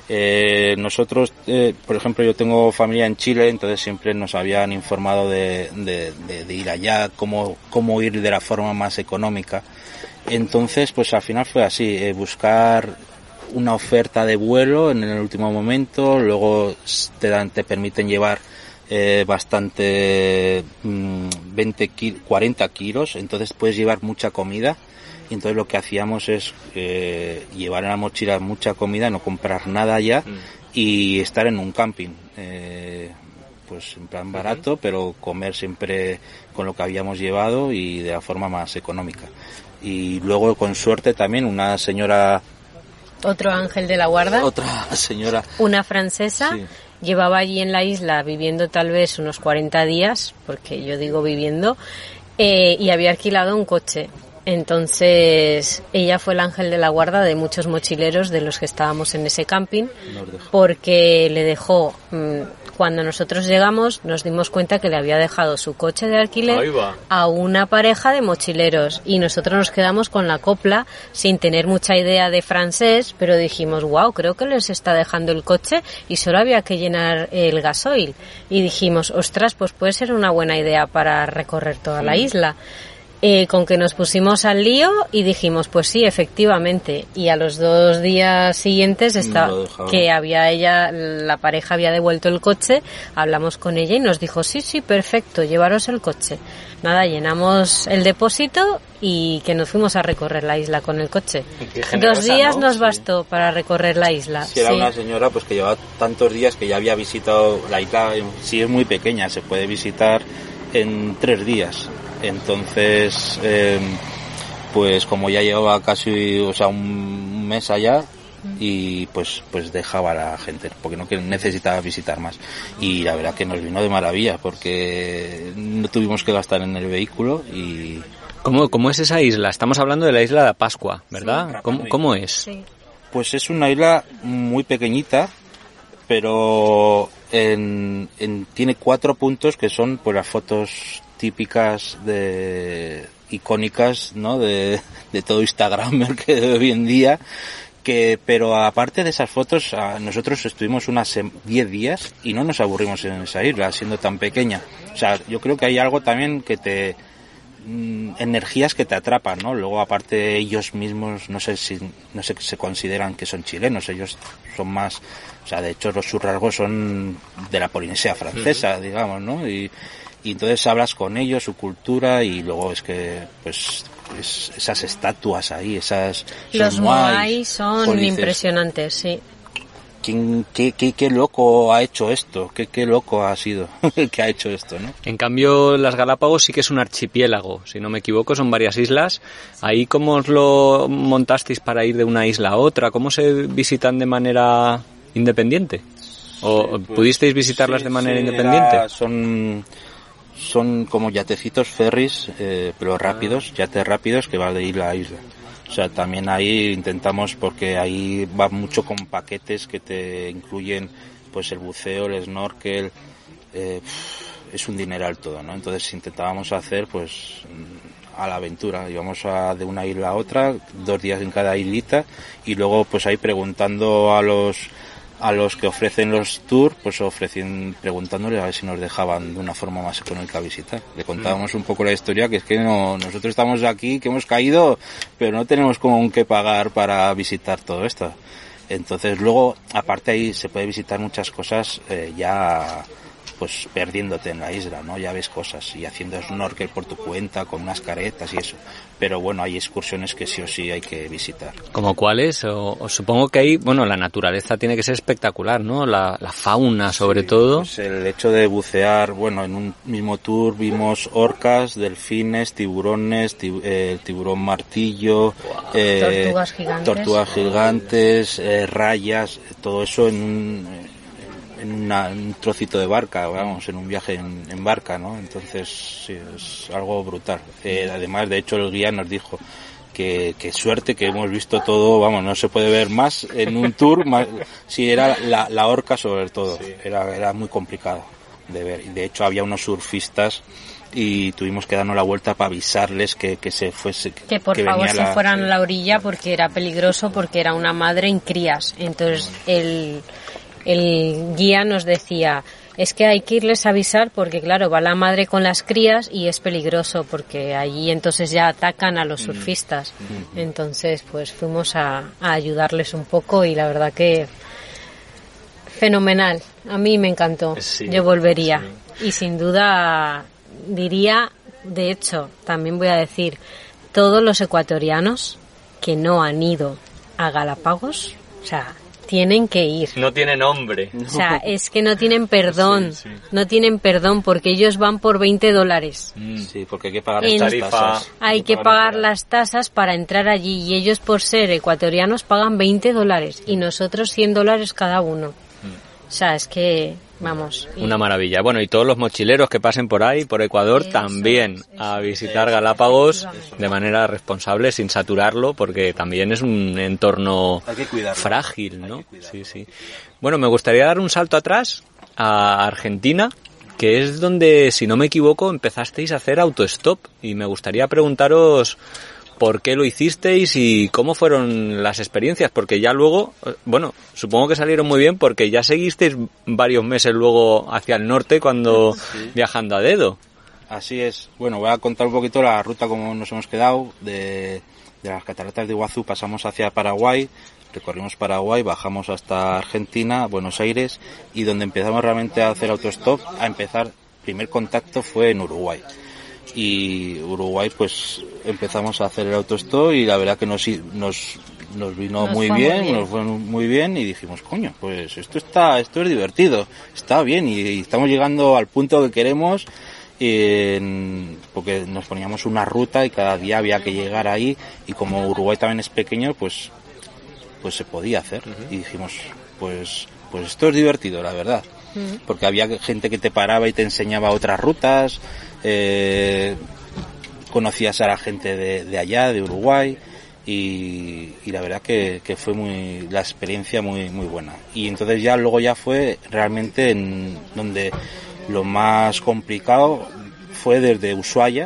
Eh, nosotros, eh, por ejemplo, yo tengo familia en Chile, entonces siempre nos habían informado de, de, de, de ir allá, cómo, cómo ir de la forma más económica. Entonces, pues al final fue así, eh, buscar una oferta de vuelo en el último momento, luego te dan, te permiten llevar eh, bastante, mmm, veinte, cuarenta kilos, entonces puedes llevar mucha comida. Y entonces lo que hacíamos es eh, llevar en la mochila mucha comida, no comprar nada allá mm. y estar en un camping, eh, pues en plan barato, uh-huh. pero comer siempre con lo que habíamos llevado y de la forma más económica. Y luego con suerte también una señora... Otro ángel de la guarda. Otra señora... Una francesa. Sí. Llevaba allí en la isla viviendo tal vez unos cuarenta días, porque yo digo viviendo, eh, y había alquilado un coche. Entonces ella fue el ángel de la guarda de muchos mochileros de los que estábamos en ese camping, porque le dejó, cuando nosotros llegamos nos dimos cuenta que le había dejado su coche de alquiler a una pareja de mochileros y nosotros nos quedamos con la copla sin tener mucha idea de francés, pero dijimos, wow, creo que les está dejando el coche y solo había que llenar el gasoil, y dijimos, ostras, pues puede ser una buena idea para recorrer toda sí. la isla. Eh, con que nos pusimos al lío y dijimos, pues sí, efectivamente. Y a los dos días siguientes está, que había ella, la pareja había devuelto el coche, hablamos con ella y nos dijo, sí, sí, perfecto, llevaros el coche. Nada, llenamos el depósito y que nos fuimos a recorrer la isla con el coche. Dos días ¿no? nos bastó sí. para recorrer la isla. Si era sí. una señora pues que llevaba tantos días que ya había visitado la isla, sí es muy pequeña, se puede visitar en tres días. Entonces, eh, pues como ya llevaba casi, o sea, un mes allá, y pues pues dejaba a la gente, porque no que necesitaba visitar más. Y la verdad que nos vino de maravilla, porque no tuvimos que gastar en el vehículo y... ¿Cómo, cómo es esa isla? Estamos hablando de la isla de Pascua, ¿verdad? Sí, ¿Cómo, ¿Cómo es? Sí. Pues es una isla muy pequeñita, pero en, en, tiene cuatro puntos que son pues las fotos típicas de icónicas, ¿no? De, de todo Instagram que de hoy en día, que pero aparte de esas fotos, nosotros estuvimos unas diez días y no nos aburrimos en esa isla, siendo tan pequeña. O sea, yo creo que hay algo también que te mmm, energías que te atrapan, ¿no? Luego aparte ellos mismos, no sé si no sé se consideran que son chilenos, ellos son más, o sea, de hecho los sus rasgos son de la Polinesia francesa, uh-huh. digamos, ¿no? Y Y entonces hablas con ellos, su cultura, y luego es que, pues, es, esas estatuas ahí, esas... Los moai son dices, impresionantes, sí. ¿quién, qué, qué, ¿Qué loco ha hecho esto? ¿Qué, qué loco ha sido el que ha hecho esto, no? En cambio, las Galápagos sí que es un archipiélago, si no me equivoco, son varias islas. ¿Ahí cómo os lo montasteis para ir de una isla a otra? ¿Cómo se visitan de manera independiente? ¿O sí, pues, pudisteis visitarlas sí, de manera sí, independiente? Era, son... Son como yatecitos ferries, eh, pero rápidos, yates rápidos que van de isla a isla. O sea, también ahí intentamos, porque ahí va mucho con paquetes que te incluyen pues el buceo, el snorkel, eh, es un dineral todo, ¿no? Entonces intentábamos hacer pues a la aventura, íbamos a, de una isla a otra, dos días en cada islita, y luego pues ahí preguntando a los a los que ofrecen los tours, pues ofrecen preguntándole a ver si nos dejaban de una forma más económica visitar. Le contábamos un poco la historia, que es que no, nosotros estamos aquí, que hemos caído, pero no tenemos con qué pagar para visitar todo esto. Entonces luego, aparte ahí se puede visitar muchas cosas eh, ya pues perdiéndote en la isla, ¿no? Ya ves cosas y haciendo snorkel por tu cuenta con unas caretas y eso. Pero bueno, hay excursiones que sí o sí hay que visitar. ¿Como cuáles? O, o supongo que ahí, bueno, la naturaleza tiene que ser espectacular, ¿no? La, la fauna, sobre sí, todo. Pues el hecho de bucear, bueno, en un mismo tour vimos orcas, delfines, tiburones, tib- eh, tiburón martillo, wow. eh, tortugas gigantes, tortugas gigantes eh, rayas, todo eso en un... en una, un trocito de barca, vamos, en un viaje en, en barca, ¿no? Entonces, sí, es algo brutal. Eh, además, de hecho, el guía nos dijo que, que suerte que hemos visto todo, vamos, no se puede ver más en un tour, más, si era la, la orca sobre todo, sí. era, era muy complicado de ver. Y de hecho, había unos surfistas y tuvimos que darnos la vuelta para avisarles que, que se fuese, que por que favor se la, fueran sí. a la orilla porque era peligroso, porque era una madre en crías. Entonces, el... el guía nos decía, es que hay que irles a avisar porque claro, va la madre con las crías y es peligroso porque allí entonces ya atacan a los surfistas. Entonces pues fuimos a, a ayudarles un poco y la verdad que fenomenal, a mí me encantó, sí, yo volvería sí. Y sin duda diría, de hecho también voy a decir, todos los ecuatorianos que no han ido a Galápagos, o sea, tienen que ir. No tiene nombre. O sea, es que no tienen perdón. Sí, sí. No tienen perdón porque ellos van por veinte dólares. Mm. Sí, porque hay que pagar las tasas. Hay que pagar las tasas para entrar allí y ellos por ser ecuatorianos pagan veinte dólares y nosotros cien dólares cada uno. Mm. O sea, es que vamos. Y... Una maravilla. Bueno, y todos los mochileros que pasen por ahí, por Ecuador, eso, también eso, a visitar eso, Galápagos de manera responsable, sin saturarlo, porque también es un entorno frágil, ¿no? Sí, sí. Bueno, me gustaría dar un salto atrás a Argentina, que es donde, si no me equivoco, empezasteis a hacer autostop, y me gustaría preguntaros por qué lo hicisteis y cómo fueron las experiencias, porque ya luego, bueno, supongo que salieron muy bien, porque ya seguisteis varios meses luego hacia el norte cuando sí. viajando a dedo. Así es. Bueno, voy a contar un poquito la ruta como nos hemos quedado. De, de las cataratas de Iguazú pasamos hacia Paraguay, recorrimos Paraguay, bajamos hasta Argentina, Buenos Aires, y donde empezamos realmente a hacer autostop, a empezar, primer contacto fue en Uruguay. Y Uruguay, pues empezamos a hacer el autostop y la verdad que nos nos, nos vino nos muy bien, muy bien, nos fue muy bien, y dijimos, coño, pues esto está, esto es divertido, está bien, y, y estamos llegando al punto que queremos, en, porque nos poníamos una ruta y cada día había que llegar ahí, y como Uruguay también es pequeño, pues pues se podía hacer. Uh-huh. Y dijimos, pues pues esto es divertido, la verdad. Uh-huh. Porque había gente que te paraba y te enseñaba otras rutas, eh, conocías a la gente de, de allá, de Uruguay, y, y la verdad que, que fue muy la experiencia muy muy buena. Y entonces ya luego ya fue realmente en donde lo más complicado fue desde Ushuaia,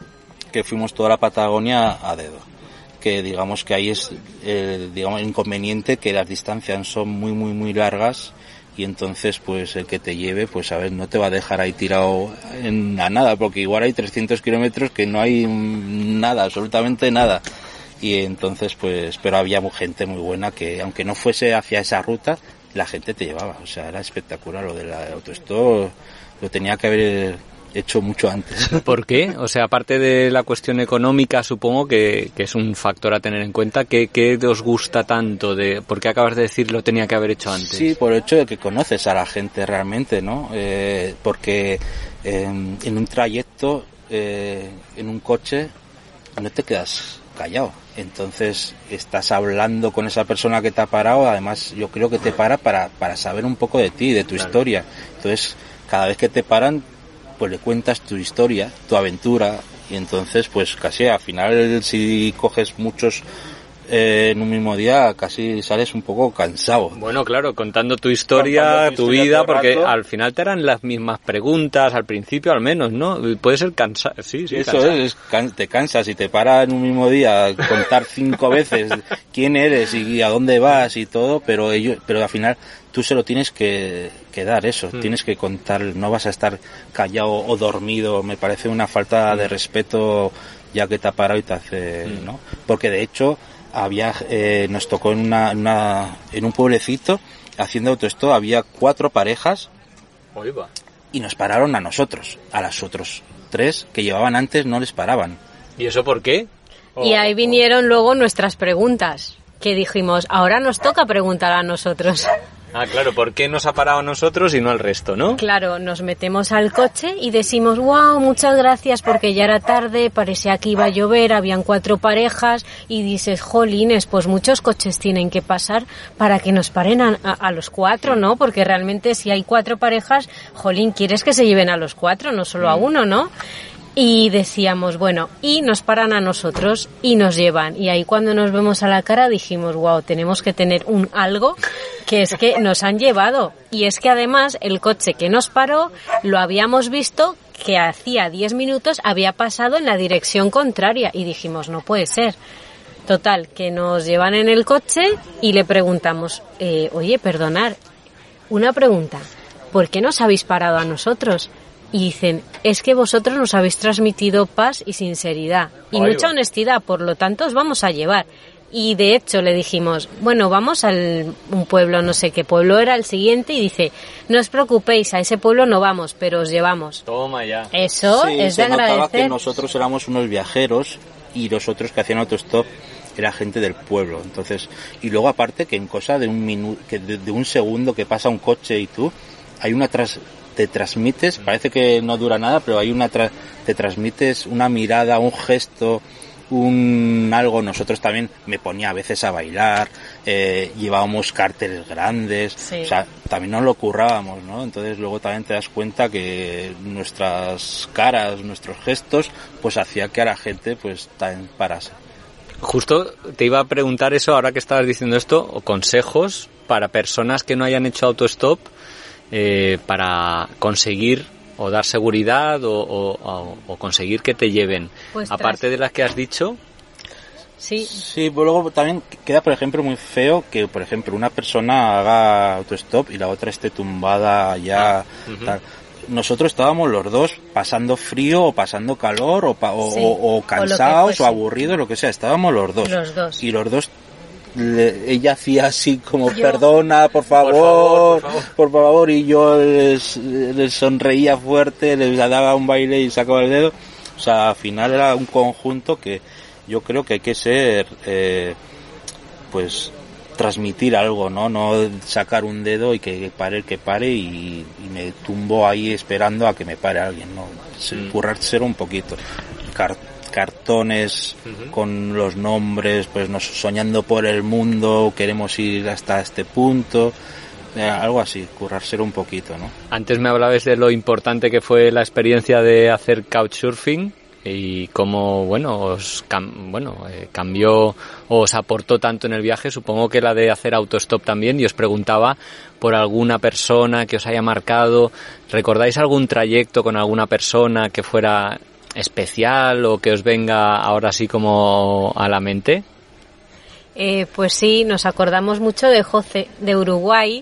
que fuimos toda la Patagonia a dedo. Que digamos que ahí es eh, digamos el inconveniente, que las distancias son muy muy muy largas, y entonces pues el que te lleve, pues a ver, no te va a dejar ahí tirado en a nada, porque igual hay trescientos kilómetros que no hay nada, absolutamente nada, y entonces pues, pero había gente muy buena que aunque no fuese hacia esa ruta, la gente te llevaba, o sea, era espectacular. Lo del autostop lo tenía que haber hecho mucho antes. ¿Por qué? O sea, aparte de la cuestión económica, supongo que, que es un factor a tener en cuenta. ¿Qué, qué os gusta tanto? De, ¿Por qué acabas de decir lo tenía que haber hecho antes? Sí, por el hecho de que conoces a la gente realmente, ¿no? Eh, porque eh, en un trayecto, eh, en un coche, no te quedas callado. Entonces estás hablando con esa persona que te ha parado. Además, yo creo que te para para, para saber un poco de ti, de tu claro. historia. Entonces, cada vez que te paran, pues le cuentas tu historia, tu aventura, y entonces pues casi al final, si coges muchos eh, en un mismo día, casi sales un poco cansado. Bueno, claro, contando tu historia, tu, tu historia vida, porque rato. Al final te eran las mismas preguntas, al principio al menos, ¿no? Puede ser cansado, sí, sí. Eso cansado. es, can, te cansas y te para en un mismo día contar cinco veces quién eres y a dónde vas y todo, pero ellos, pero al final tú se lo tienes que, que dar eso, mm. tienes que contar, no vas a estar callado o dormido. Me parece una falta mm. de respeto ya que te ha parado y te hace, mm. ¿no? Porque de hecho había, eh, nos tocó en una, una, en un pueblecito haciendo autostop, había cuatro parejas Oiga. Y nos pararon a nosotros, a las otros tres que llevaban antes no les paraban. ¿Y eso por qué? Oh, y ahí vinieron oh. luego nuestras preguntas, que dijimos, ahora nos toca preguntar a nosotros. Ah, claro, ¿por qué nos ha parado a nosotros y no al resto, no? Claro, nos metemos al coche y decimos, wow, muchas gracias, porque ya era tarde, parecía que iba a llover, habían cuatro parejas, y dices, jolines, pues muchos coches tienen que pasar para que nos paren a, a, a los cuatro, ¿no? Porque realmente si hay cuatro parejas, jolín, quieres que se lleven a los cuatro, no solo a uno, ¿no? Y decíamos, bueno, y nos paran a nosotros y nos llevan. Y ahí cuando nos vemos a la cara dijimos, wow, tenemos que tener un algo, que es que nos han llevado. Y es que además el coche que nos paró lo habíamos visto que hacía diez minutos había pasado en la dirección contraria. Y dijimos, no puede ser. Total, que nos llevan en el coche y le preguntamos, eh, oye, perdonar, una pregunta, ¿por qué nos habéis parado a nosotros? Y dicen, es que vosotros nos habéis transmitido paz y sinceridad y Ay, mucha va. honestidad, por lo tanto os vamos a llevar. Y de hecho le dijimos, bueno, vamos a un pueblo, no sé qué pueblo era el siguiente, y dice, no os preocupéis, a ese pueblo no vamos, pero os llevamos. Toma ya. Eso sí, es de agradecer. Se notaba que nosotros éramos unos viajeros y los otros que hacían autostop era gente del pueblo. Entonces, y luego aparte que en cosa de un minuto, que de, de un segundo que pasa un coche y tú, hay una tras te transmites, parece que no dura nada, pero hay una tra- te transmites una mirada, un gesto, un algo. Nosotros también me ponía a veces a bailar, eh, llevábamos carteles grandes, sí. O sea, también nos lo currábamos, ¿no? Entonces luego también te das cuenta que nuestras caras, nuestros gestos, pues hacía que a la gente pues también parase. Justo te iba a preguntar eso ahora que estabas diciendo esto, o consejos para personas que no hayan hecho autostop eh, para conseguir o dar seguridad o, o, o conseguir que te lleven. Pues aparte tras... de las que has dicho. Sí. Sí, pues luego también queda, por ejemplo, muy feo que, por ejemplo, una persona haga autostop y la otra esté tumbada ya, ah, uh-huh. tal. Nosotros estábamos los dos pasando frío o pasando calor o, pa- o, sí, o, o cansados o, o aburridos, lo que sea, estábamos los dos. Los dos. Y los dos, le, ella hacía así como, yo... perdona, por favor, por favor, por favor, por favor, y yo les, les sonreía fuerte, les daba un baile y sacaba el dedo. O sea, al final era un conjunto que yo creo que hay que ser, eh, pues, transmitir algo, ¿no? No sacar un dedo y que pare el que pare y, y me tumbo ahí esperando a que me pare alguien, ¿no? Mm. Currárselo un poquito. Car- cartones uh-huh. con los nombres, pues nos soñando por el mundo, queremos ir hasta este punto, eh, algo así, currárselo un poquito, ¿no? Antes me hablabas de lo importante que fue la experiencia de hacer couchsurfing y cómo, bueno, os cam- bueno, eh, cambió o os aportó tanto en el viaje. Supongo que la de hacer autostop también, y os preguntaba por alguna persona que os haya marcado. ¿Recordáis algún trayecto con alguna persona que fuera especial o que os venga ahora sí como a la mente? Eh, pues sí, nos acordamos mucho de José, de Uruguay,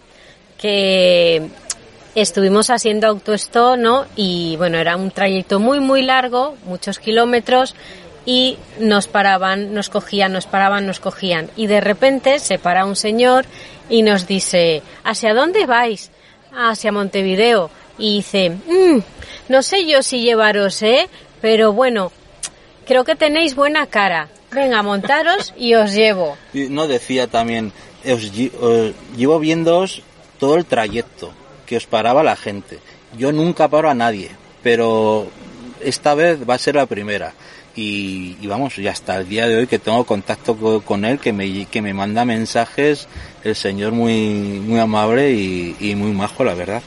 que estuvimos haciendo autostop, ¿no? Y bueno, era un trayecto muy muy largo, muchos kilómetros, y nos paraban, nos cogían, nos paraban, nos cogían. Y de repente se para un señor y nos dice, ¿hacia dónde vais? Hacia Montevideo. Y dice, mmm, no sé yo si llevaros, ¿eh? Pero bueno, creo que tenéis buena cara. Venga, montaros y os llevo. No, decía también, os, os llevo viéndoos todo el trayecto que os paraba la gente. Yo nunca paro a nadie, pero esta vez va a ser la primera. Y, y vamos, y hasta el día de hoy que tengo contacto con, con él, que me que me manda mensajes, el señor muy muy amable y, y muy majo, la verdad.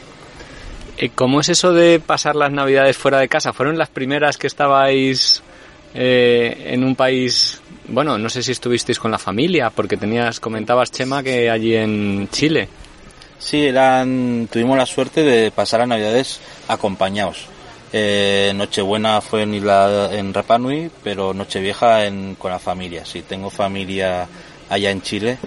¿Cómo es eso de pasar las Navidades fuera de casa? ¿Fueron las primeras que estabais eh, en un país? Bueno, no sé si estuvisteis con la familia, porque tenías, comentabas, Chema, que allí en Chile. Sí, eran, tuvimos la suerte de pasar las Navidades acompañados. Eh, Nochebuena fue en Isla, en Rapa Nui, pero Nochevieja en, con la familia. Sí, tengo familia allá en Chile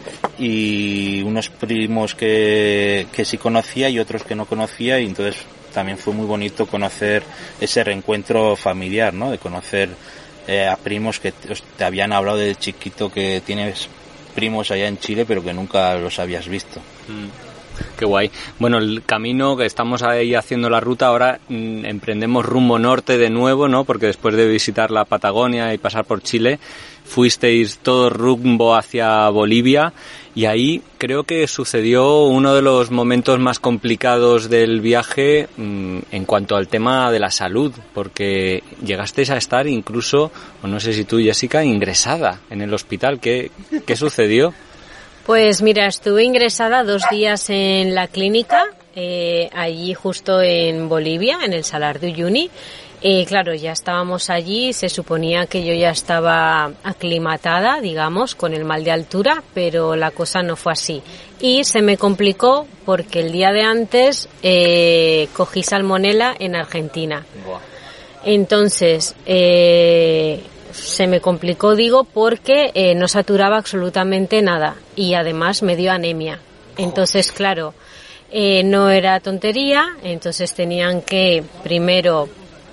y unos primos que, que sí conocía y otros que no conocía, y entonces también fue muy bonito conocer ese reencuentro familiar, ¿no? De conocer eh, a primos que te, te habían hablado de chiquito, que tienes primos allá en Chile pero que nunca los habías visto. Mm. Qué guay. Bueno, el camino que estamos ahí haciendo la ruta, ahora mmm, emprendemos rumbo norte de nuevo, ¿no? Porque después de visitar la Patagonia y pasar por Chile, fuisteis todo rumbo hacia Bolivia, y ahí creo que sucedió uno de los momentos más complicados del viaje mmm, en cuanto al tema de la salud, porque llegasteis a estar incluso, o no sé si tú, Jessica, ingresada en el hospital. ¿Qué, qué sucedió? Pues mira, estuve ingresada dos días en la clínica, eh, allí justo en Bolivia, en el Salar de Uyuni. Eh, claro, ya estábamos allí, se suponía que yo ya estaba aclimatada, digamos, con el mal de altura, pero la cosa no fue así. Y se me complicó porque el día de antes eh, cogí salmonela en Argentina. Buah. Entonces, eh... se me complicó, digo, porque eh, no saturaba absolutamente nada y además me dio anemia. Entonces, claro, eh, no era tontería, entonces tenían que primero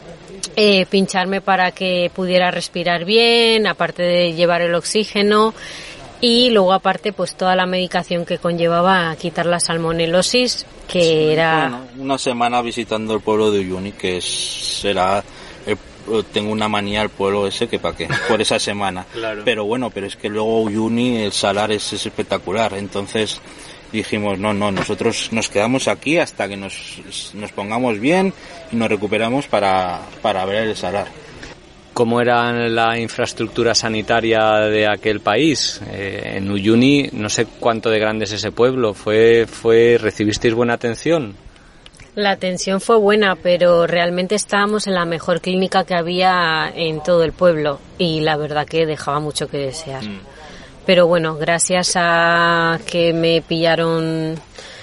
eh, pincharme para que pudiera respirar bien, aparte de llevar el oxígeno, y luego aparte pues toda la medicación que conllevaba a quitar la salmonelosis, que sí, era... Bueno, una semana visitando el pueblo de Uyuni, que es, será... El, tengo una manía al pueblo ese que para qué, por esa semana. Claro. Pero bueno, pero es que luego Uyuni, el salar es, es espectacular, entonces dijimos no, no, nosotros nos quedamos aquí hasta que nos, nos pongamos bien y nos recuperamos para, para ver el salar. ¿Cómo era la infraestructura sanitaria de aquel país? Eh, en Uyuni, no sé cuánto de grande es ese pueblo. ¿Fue, fue, ¿Recibisteis buena atención? La atención fue buena, pero realmente estábamos en la mejor clínica que había en todo el pueblo y la verdad que dejaba mucho que desear. Mm. Pero bueno, gracias a que me pillaron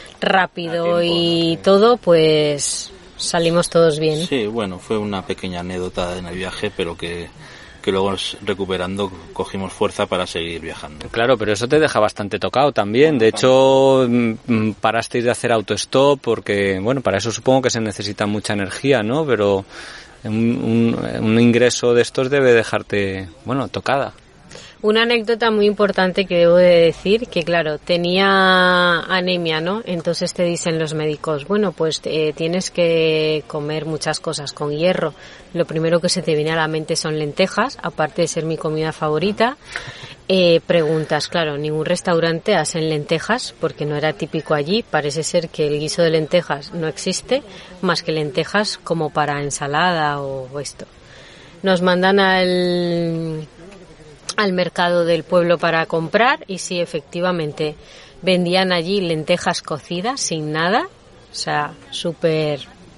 rápido y todo, pues salimos todos bien. Sí, bueno, fue una pequeña anécdota en el viaje, pero que, que luego recuperando cogimos fuerza para seguir viajando. Claro, pero eso te deja bastante tocado también. De hecho, parasteis de hacer autostop porque, bueno, para eso supongo que se necesita mucha energía, ¿no? Pero un, un, un ingreso de estos debe dejarte, bueno, tocada. Una anécdota muy importante que debo de decir, que claro, tenía anemia, ¿no? Entonces te dicen los médicos, bueno, pues eh, tienes que comer muchas cosas con hierro. Lo primero que se te viene a la mente son lentejas, aparte de ser mi comida favorita. Eh, preguntas, claro, ningún restaurante hacen lentejas, porque no era típico allí. Parece ser que el guiso de lentejas no existe, más que lentejas como para ensalada o esto. Nos mandan al... al mercado del pueblo para comprar y sí, efectivamente vendían allí lentejas cocidas sin nada, o sea, súper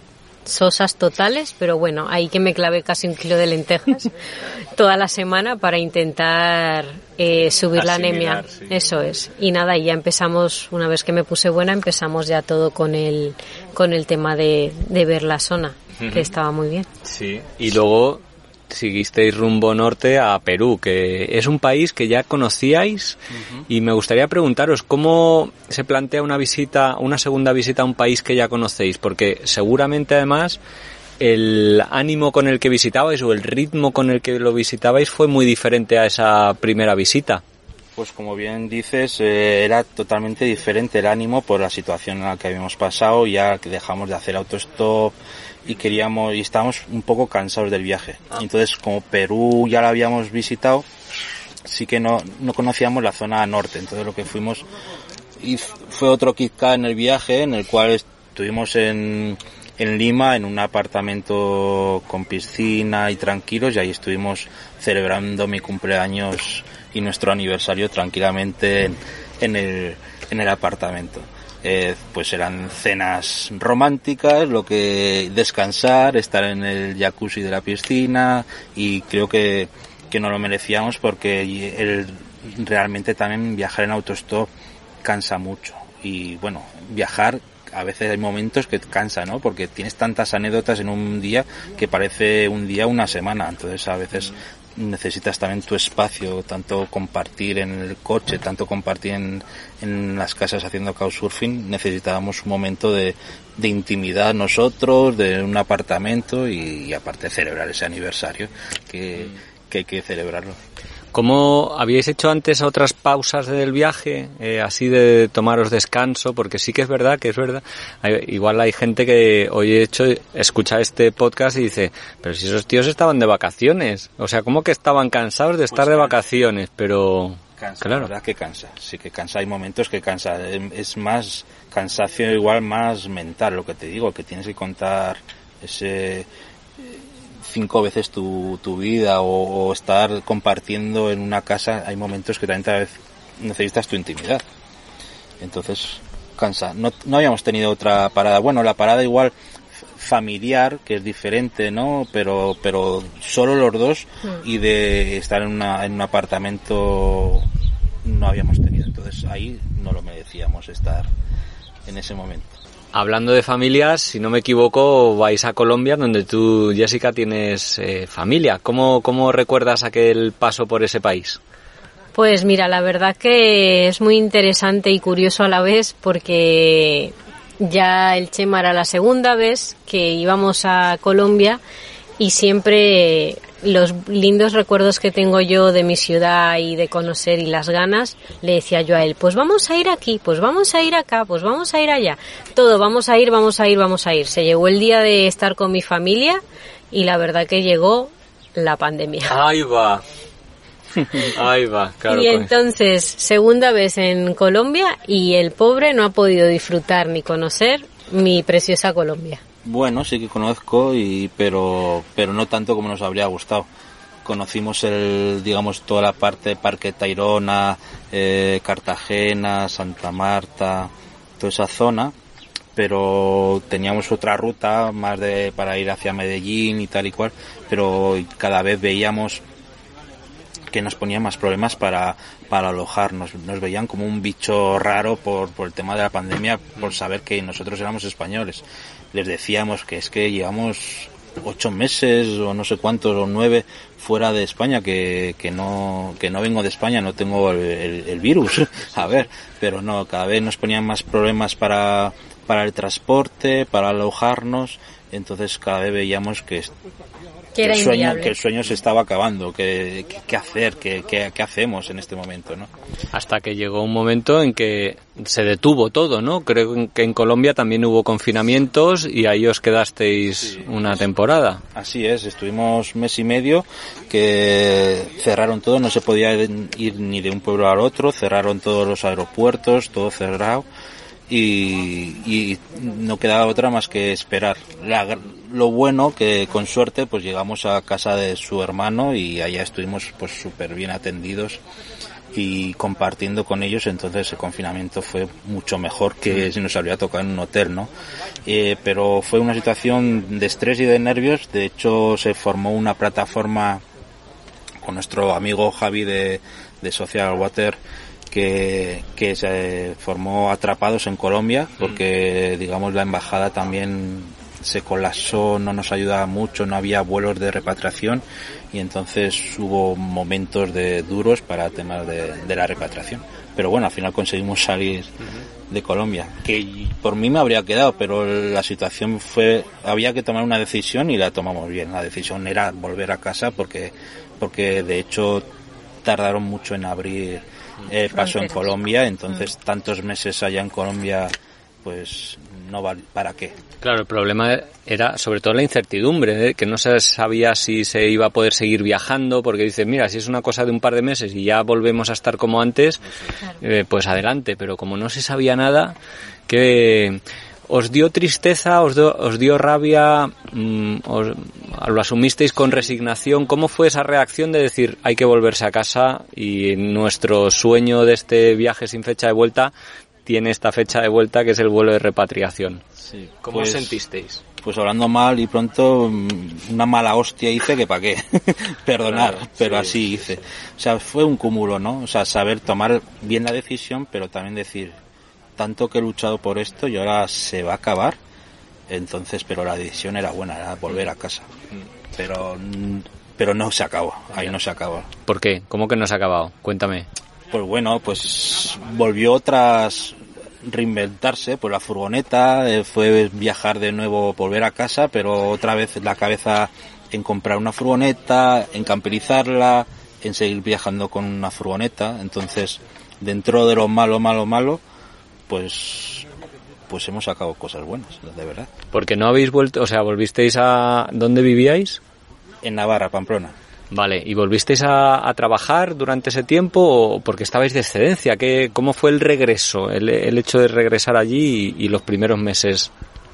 sosas totales, pero bueno, ahí que me clavé casi un kilo de lentejas toda la semana para intentar eh, subir Asimilar, la anemia, sí. Eso es, y nada, y ya empezamos, una vez que me puse buena, empezamos ya todo con el con el tema de, de ver la zona, uh-huh. que estaba muy bien. Sí, y luego seguisteis rumbo norte a Perú, que es un país que ya conocíais, uh-huh. y me gustaría preguntaros cómo se plantea una visita, una segunda visita a un país que ya conocéis, porque seguramente además el ánimo con el que visitabais o el ritmo con el que lo visitabais fue muy diferente a esa primera visita. Pues como bien dices, eh, era totalmente diferente el ánimo por la situación en la que habíamos pasado, ya que dejamos de hacer autostop y queríamos y estábamos un poco cansados del viaje. Entonces, como Perú ya lo habíamos visitado, sí que no no conocíamos la zona norte. Entonces, lo que fuimos y fue otro Kit Kat en el viaje, en el cual estuvimos en en Lima en un apartamento con piscina y tranquilos, y ahí estuvimos celebrando mi cumpleaños y nuestro aniversario tranquilamente en, en el en el apartamento. Eh, pues eran cenas románticas, lo que descansar, estar en el jacuzzi de la piscina, y creo que que nos lo merecíamos porque el, realmente también viajar en autostop cansa mucho, y bueno, viajar a veces hay momentos que cansa, ¿no? Porque tienes tantas anécdotas en un día que parece un día una semana, entonces a veces necesitas también tu espacio, tanto compartir en el coche, tanto compartir en, en las casas haciendo couchsurfing. Necesitábamos un momento de, de intimidad nosotros, de un apartamento, y, y aparte celebrar ese aniversario que, que hay que celebrarlo. ¿Cómo habíais hecho antes otras pausas del viaje, eh, así de tomaros descanso? Porque sí que es verdad, que es verdad. Hay, igual hay gente que hoy he hecho, escucha este podcast y dice, pero si esos tíos estaban de vacaciones. O sea, ¿cómo que estaban cansados de estar pues de vacaciones? Pero cansa, claro. La verdad que cansa, sí que cansa, hay momentos que cansa. Es más cansancio igual más mental, lo que te digo, que tienes que contar ese... cinco veces tu, tu vida o, o estar compartiendo en una casa. Hay momentos que también vez necesitas tu intimidad, entonces cansa. No, no habíamos tenido otra parada, bueno, la parada igual familiar, que es diferente, ¿no? Pero pero solo los dos, y de estar en, una, en un apartamento no habíamos tenido, entonces ahí no lo merecíamos estar en ese momento. Hablando de familias, si no me equivoco, vais a Colombia, donde tú, Jessica, tienes eh, familia. ¿Cómo, ¿Cómo recuerdas aquel paso por ese país? Pues mira, la verdad que es muy interesante y curioso a la vez, porque ya el Chema era la segunda vez que íbamos a Colombia, y siempre los lindos recuerdos que tengo yo de mi ciudad y de conocer y las ganas, le decía yo a él, pues vamos a ir aquí, pues vamos a ir acá, pues vamos a ir allá. Todo, vamos a ir, vamos a ir, vamos a ir. Se llegó el día de estar con mi familia y la verdad que llegó la pandemia. Ahí va. Ahí va, claro. Y entonces, segunda vez en Colombia, y el pobre no ha podido disfrutar ni conocer mi preciosa Colombia. Bueno, sí que conozco, y pero pero no tanto como nos habría gustado. conocimos el, digamos, toda la parte de Parque Tayrona, eh, Cartagena, Santa Marta, toda esa zona, pero teníamos otra ruta más de para ir hacia Medellín y tal y cual, pero cada vez veíamos que nos ponían más problemas para, para alojarnos, nos veían como un bicho raro por, por el tema de la pandemia, por saber que nosotros éramos españoles. Les decíamos que es que llevamos ocho meses o no sé cuántos o nueve fuera de España, que, que no que no vengo de España, no tengo el, el, el virus, a ver, pero no, cada vez nos ponían más problemas para, para el transporte, para alojarnos, entonces cada vez veíamos que que, era el sueño, inviable. que el sueño se estaba acabando, que qué hacer, qué que, que hacemos en este momento, ¿no? Hasta que llegó un momento en que se detuvo todo, ¿no? Creo que en Colombia también hubo confinamientos y ahí os quedasteis sí, una temporada. Así es, estuvimos mes y medio que cerraron todo, no se podía ir ni de un pueblo al otro, cerraron todos los aeropuertos, todo cerrado. Y, y no quedaba otra más que esperar. La, lo bueno que con suerte pues llegamos a casa de su hermano y allá estuvimos pues súper bien atendidos y compartiendo con ellos, entonces el confinamiento fue mucho mejor que si nos habría tocado en un hotel, ¿no? Eh, pero fue una situación de estrés y de nervios. De hecho se formó una plataforma con nuestro amigo Javi de, de Social Water que, que se formó Atrapados en Colombia, porque digamos la embajada también se colapsó, no nos ayudaba mucho, no había vuelos de repatriación y entonces hubo momentos de duros para temas de, de la repatriación. Pero bueno, al final conseguimos salir de Colombia, que por mí me habría quedado, pero la situación fue, había que tomar una decisión y la tomamos bien. La decisión era volver a casa porque, porque de hecho tardaron mucho en abrir eh, paso en Colombia, entonces tantos meses allá en Colombia, pues no vale, ¿para qué? Claro, el problema era sobre todo la incertidumbre, ¿eh? Que no se sabía si se iba a poder seguir viajando, porque dices, mira, si es una cosa de un par de meses y ya volvemos a estar como antes, eh, pues adelante, pero como no se sabía nada, que os dio tristeza, os dio, os dio rabia, mmm, os, lo asumisteis con resignación. ¿Cómo fue esa reacción de decir hay que volverse a casa y nuestro sueño de este viaje sin fecha de vuelta tiene esta fecha de vuelta que es el vuelo de repatriación? Sí, ¿Cómo pues, os sentisteis? Pues hablando mal y pronto, una mala hostia hice que para qué, perdonar, claro, pero sí. Así hice. O sea, fue un cúmulo, ¿no? O sea, saber tomar bien la decisión, pero también decir, tanto que he luchado por esto y ahora se va a acabar, entonces, pero la decisión era buena, era volver a casa. Pero, pero no se acabó, ahí no se acabó. ¿Por qué? ¿Cómo que no se ha acabado? Cuéntame. Pues bueno, pues volvió tras reinventarse, pues la furgoneta, eh, fue viajar de nuevo, volver a casa, pero otra vez la cabeza en comprar una furgoneta, en camperizarla, en seguir viajando con una furgoneta. Entonces, dentro de lo malo, malo, malo, pues pues hemos sacado cosas buenas, de verdad. Porque no habéis vuelto, o sea, volvisteis a... ¿Dónde vivíais? En Navarra, Pamplona. Vale, ¿y volvisteis a, a trabajar durante ese tiempo o porque estabais de excedencia? ¿Qué, ¿Cómo fue el regreso, el, el hecho de regresar allí y, y los primeros meses?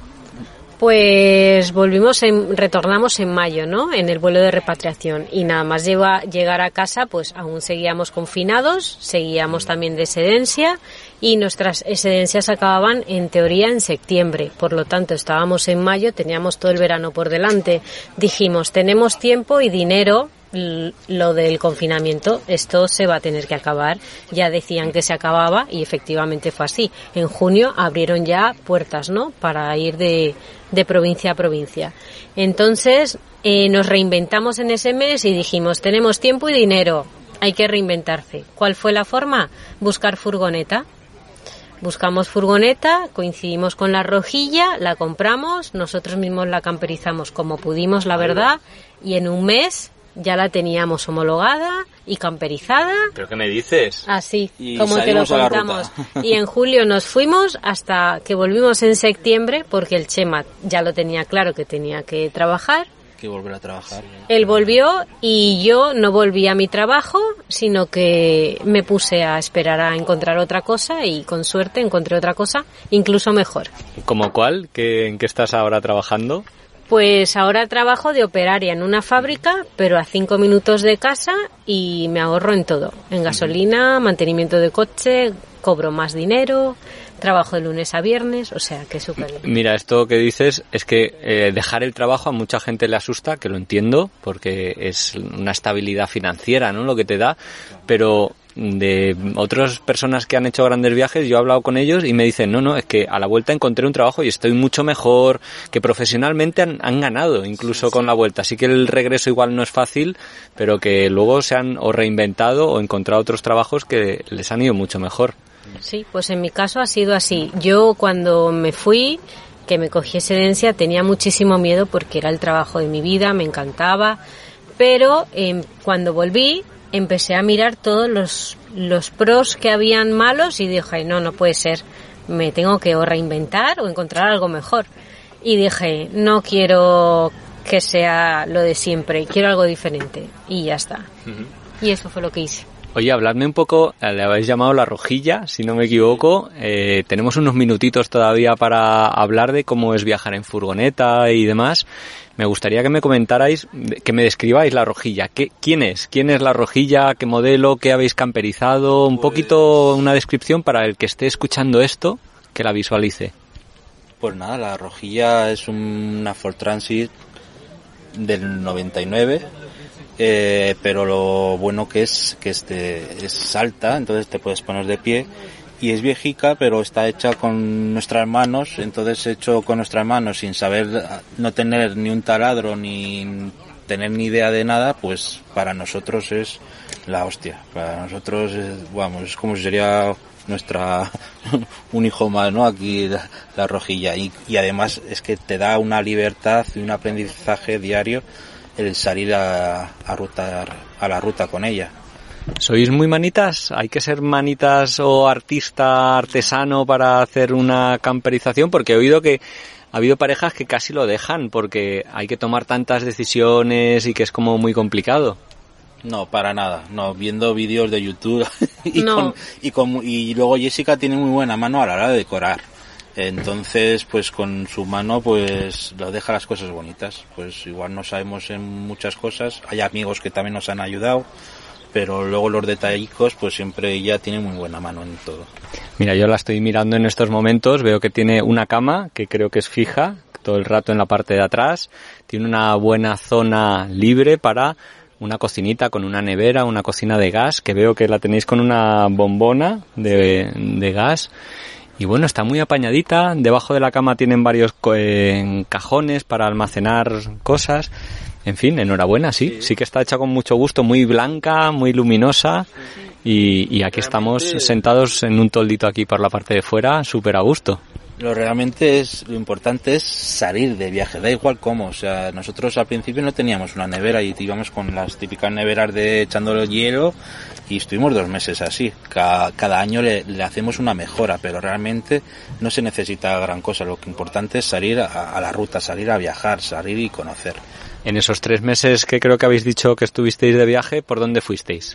Pues volvimos, en, retornamos en mayo, ¿no? En el vuelo de repatriación y nada más llega, llegar a casa, pues aún seguíamos confinados, seguíamos también de excedencia y nuestras excedencias acababan en teoría en septiembre. Por lo tanto, estábamos en mayo, teníamos todo el verano por delante. Dijimos, tenemos tiempo y dinero. Lo del confinamiento, esto se va a tener que acabar. Ya decían que se acababa y efectivamente fue así. En junio abrieron ya puertas, ¿no? Para ir de, de provincia a provincia. Entonces eh, nos reinventamos en ese mes y dijimos, tenemos tiempo y dinero, hay que reinventarse. ¿Cuál fue la forma? Buscar furgoneta. Buscamos furgoneta, coincidimos con la rojilla, la compramos, nosotros mismos la camperizamos como pudimos, la verdad, y en un mes ya la teníamos homologada y camperizada. ¿Pero qué me dices? Así, y como te lo contamos. Y en julio nos fuimos hasta que volvimos en septiembre porque el Chema ya lo tenía claro que tenía que trabajar. Que volver a trabajar. Él volvió y yo no volví a mi trabajo, sino que me puse a esperar a encontrar otra cosa y con suerte encontré otra cosa, incluso mejor. ¿Cómo cuál? ¿Qué, ¿En qué estás ahora trabajando? Pues ahora trabajo de operaria en una fábrica, pero a cinco minutos de casa y me ahorro en todo. En gasolina, mantenimiento de coche, cobro más dinero, trabajo de lunes a viernes, o sea que súper bien. Mira, esto que dices es que eh, dejar el trabajo a mucha gente le asusta, que lo entiendo, porque es una estabilidad financiera, ¿no?, lo que te da, pero de otras personas que han hecho grandes viajes, yo he hablado con ellos y me dicen, no, no, es que a la vuelta encontré un trabajo y estoy mucho mejor, que profesionalmente han, han ganado incluso sí, con sí. la vuelta. Así que el regreso igual no es fácil, pero que luego se han o reinventado o encontrado otros trabajos que les han ido mucho mejor. Sí, pues en mi caso ha sido así. Yo cuando me fui, que me cogí excedencia, tenía muchísimo miedo porque era el trabajo de mi vida, me encantaba, pero eh, cuando volví empecé a mirar todos los, los pros que habían malos y dije, no, no puede ser, me tengo que o reinventar o encontrar algo mejor. Y dije, no quiero que sea lo de siempre, quiero algo diferente. Y ya está. Uh-huh. Y eso fue lo que hice. Oye, habladme un poco, le habéis llamado La Rojilla, si no me equivoco. Eh, tenemos unos minutitos todavía para hablar de cómo es viajar en furgoneta y demás. Me gustaría que me comentarais, que me describáis La Rojilla. ¿Qué, ¿Quién es? ¿Quién es La Rojilla? ¿Qué modelo? ¿Qué habéis camperizado? Un pues... poquito, una descripción para el que esté escuchando esto, que la visualice. Pues nada, La Rojilla es una Ford Transit del noventa y nueve. Eh, pero lo bueno que es que este es alta, entonces te puedes poner de pie, y es viejica, pero está hecha con nuestras manos, entonces hecho con nuestras manos sin saber, no tener ni un taladro ni tener ni idea de nada, pues para nosotros es la hostia. Para nosotros es, vamos, es como si sería nuestra un hijo más, ¿no? Aquí la, la Rojilla, y, y además es que te da una libertad y un aprendizaje diario el salir a, a ruta a la ruta con ella. ¿Sois muy manitas? ¿Hay que ser manitas o artista, artesano para hacer una camperización? Porque he oído que ha habido parejas que casi lo dejan porque hay que tomar tantas decisiones y que es como muy complicado. No, para nada. No, viendo vídeos de YouTube y, no. con, y, con, y luego Jessica tiene muy buena mano a la hora de decorar. Entonces, pues con su mano, pues lo deja las cosas bonitas. Pues igual no sabemos en muchas cosas. Hay amigos que también nos han ayudado, pero luego los detallicos, pues siempre ella tiene muy buena mano en todo. Mira, yo la estoy mirando en estos momentos. Veo que tiene una cama, que creo que es fija, todo el rato en la parte de atrás. Tiene una buena zona libre para una cocinita con una nevera, una cocina de gas, que veo que la tenéis con una bombona de, de gas. Y bueno, está muy apañadita. Debajo de la cama tienen varios eh, cajones para almacenar cosas. En fin, enhorabuena, sí. Sí que está hecha con mucho gusto, muy blanca, muy luminosa. Y, y aquí estamos sentados en un toldito aquí por la parte de fuera, súper a gusto. Lo realmente es, lo importante es salir de viaje, da igual cómo. O sea, nosotros al principio no teníamos una nevera y íbamos con las típicas neveras de echándole hielo. Y estuvimos dos meses así. Cada, cada año le, le hacemos una mejora, pero realmente no se necesita gran cosa. Lo que importante es salir a, a la ruta, salir a viajar, salir y conocer. En esos tres meses que creo que habéis dicho que estuvisteis de viaje, ¿por dónde fuisteis?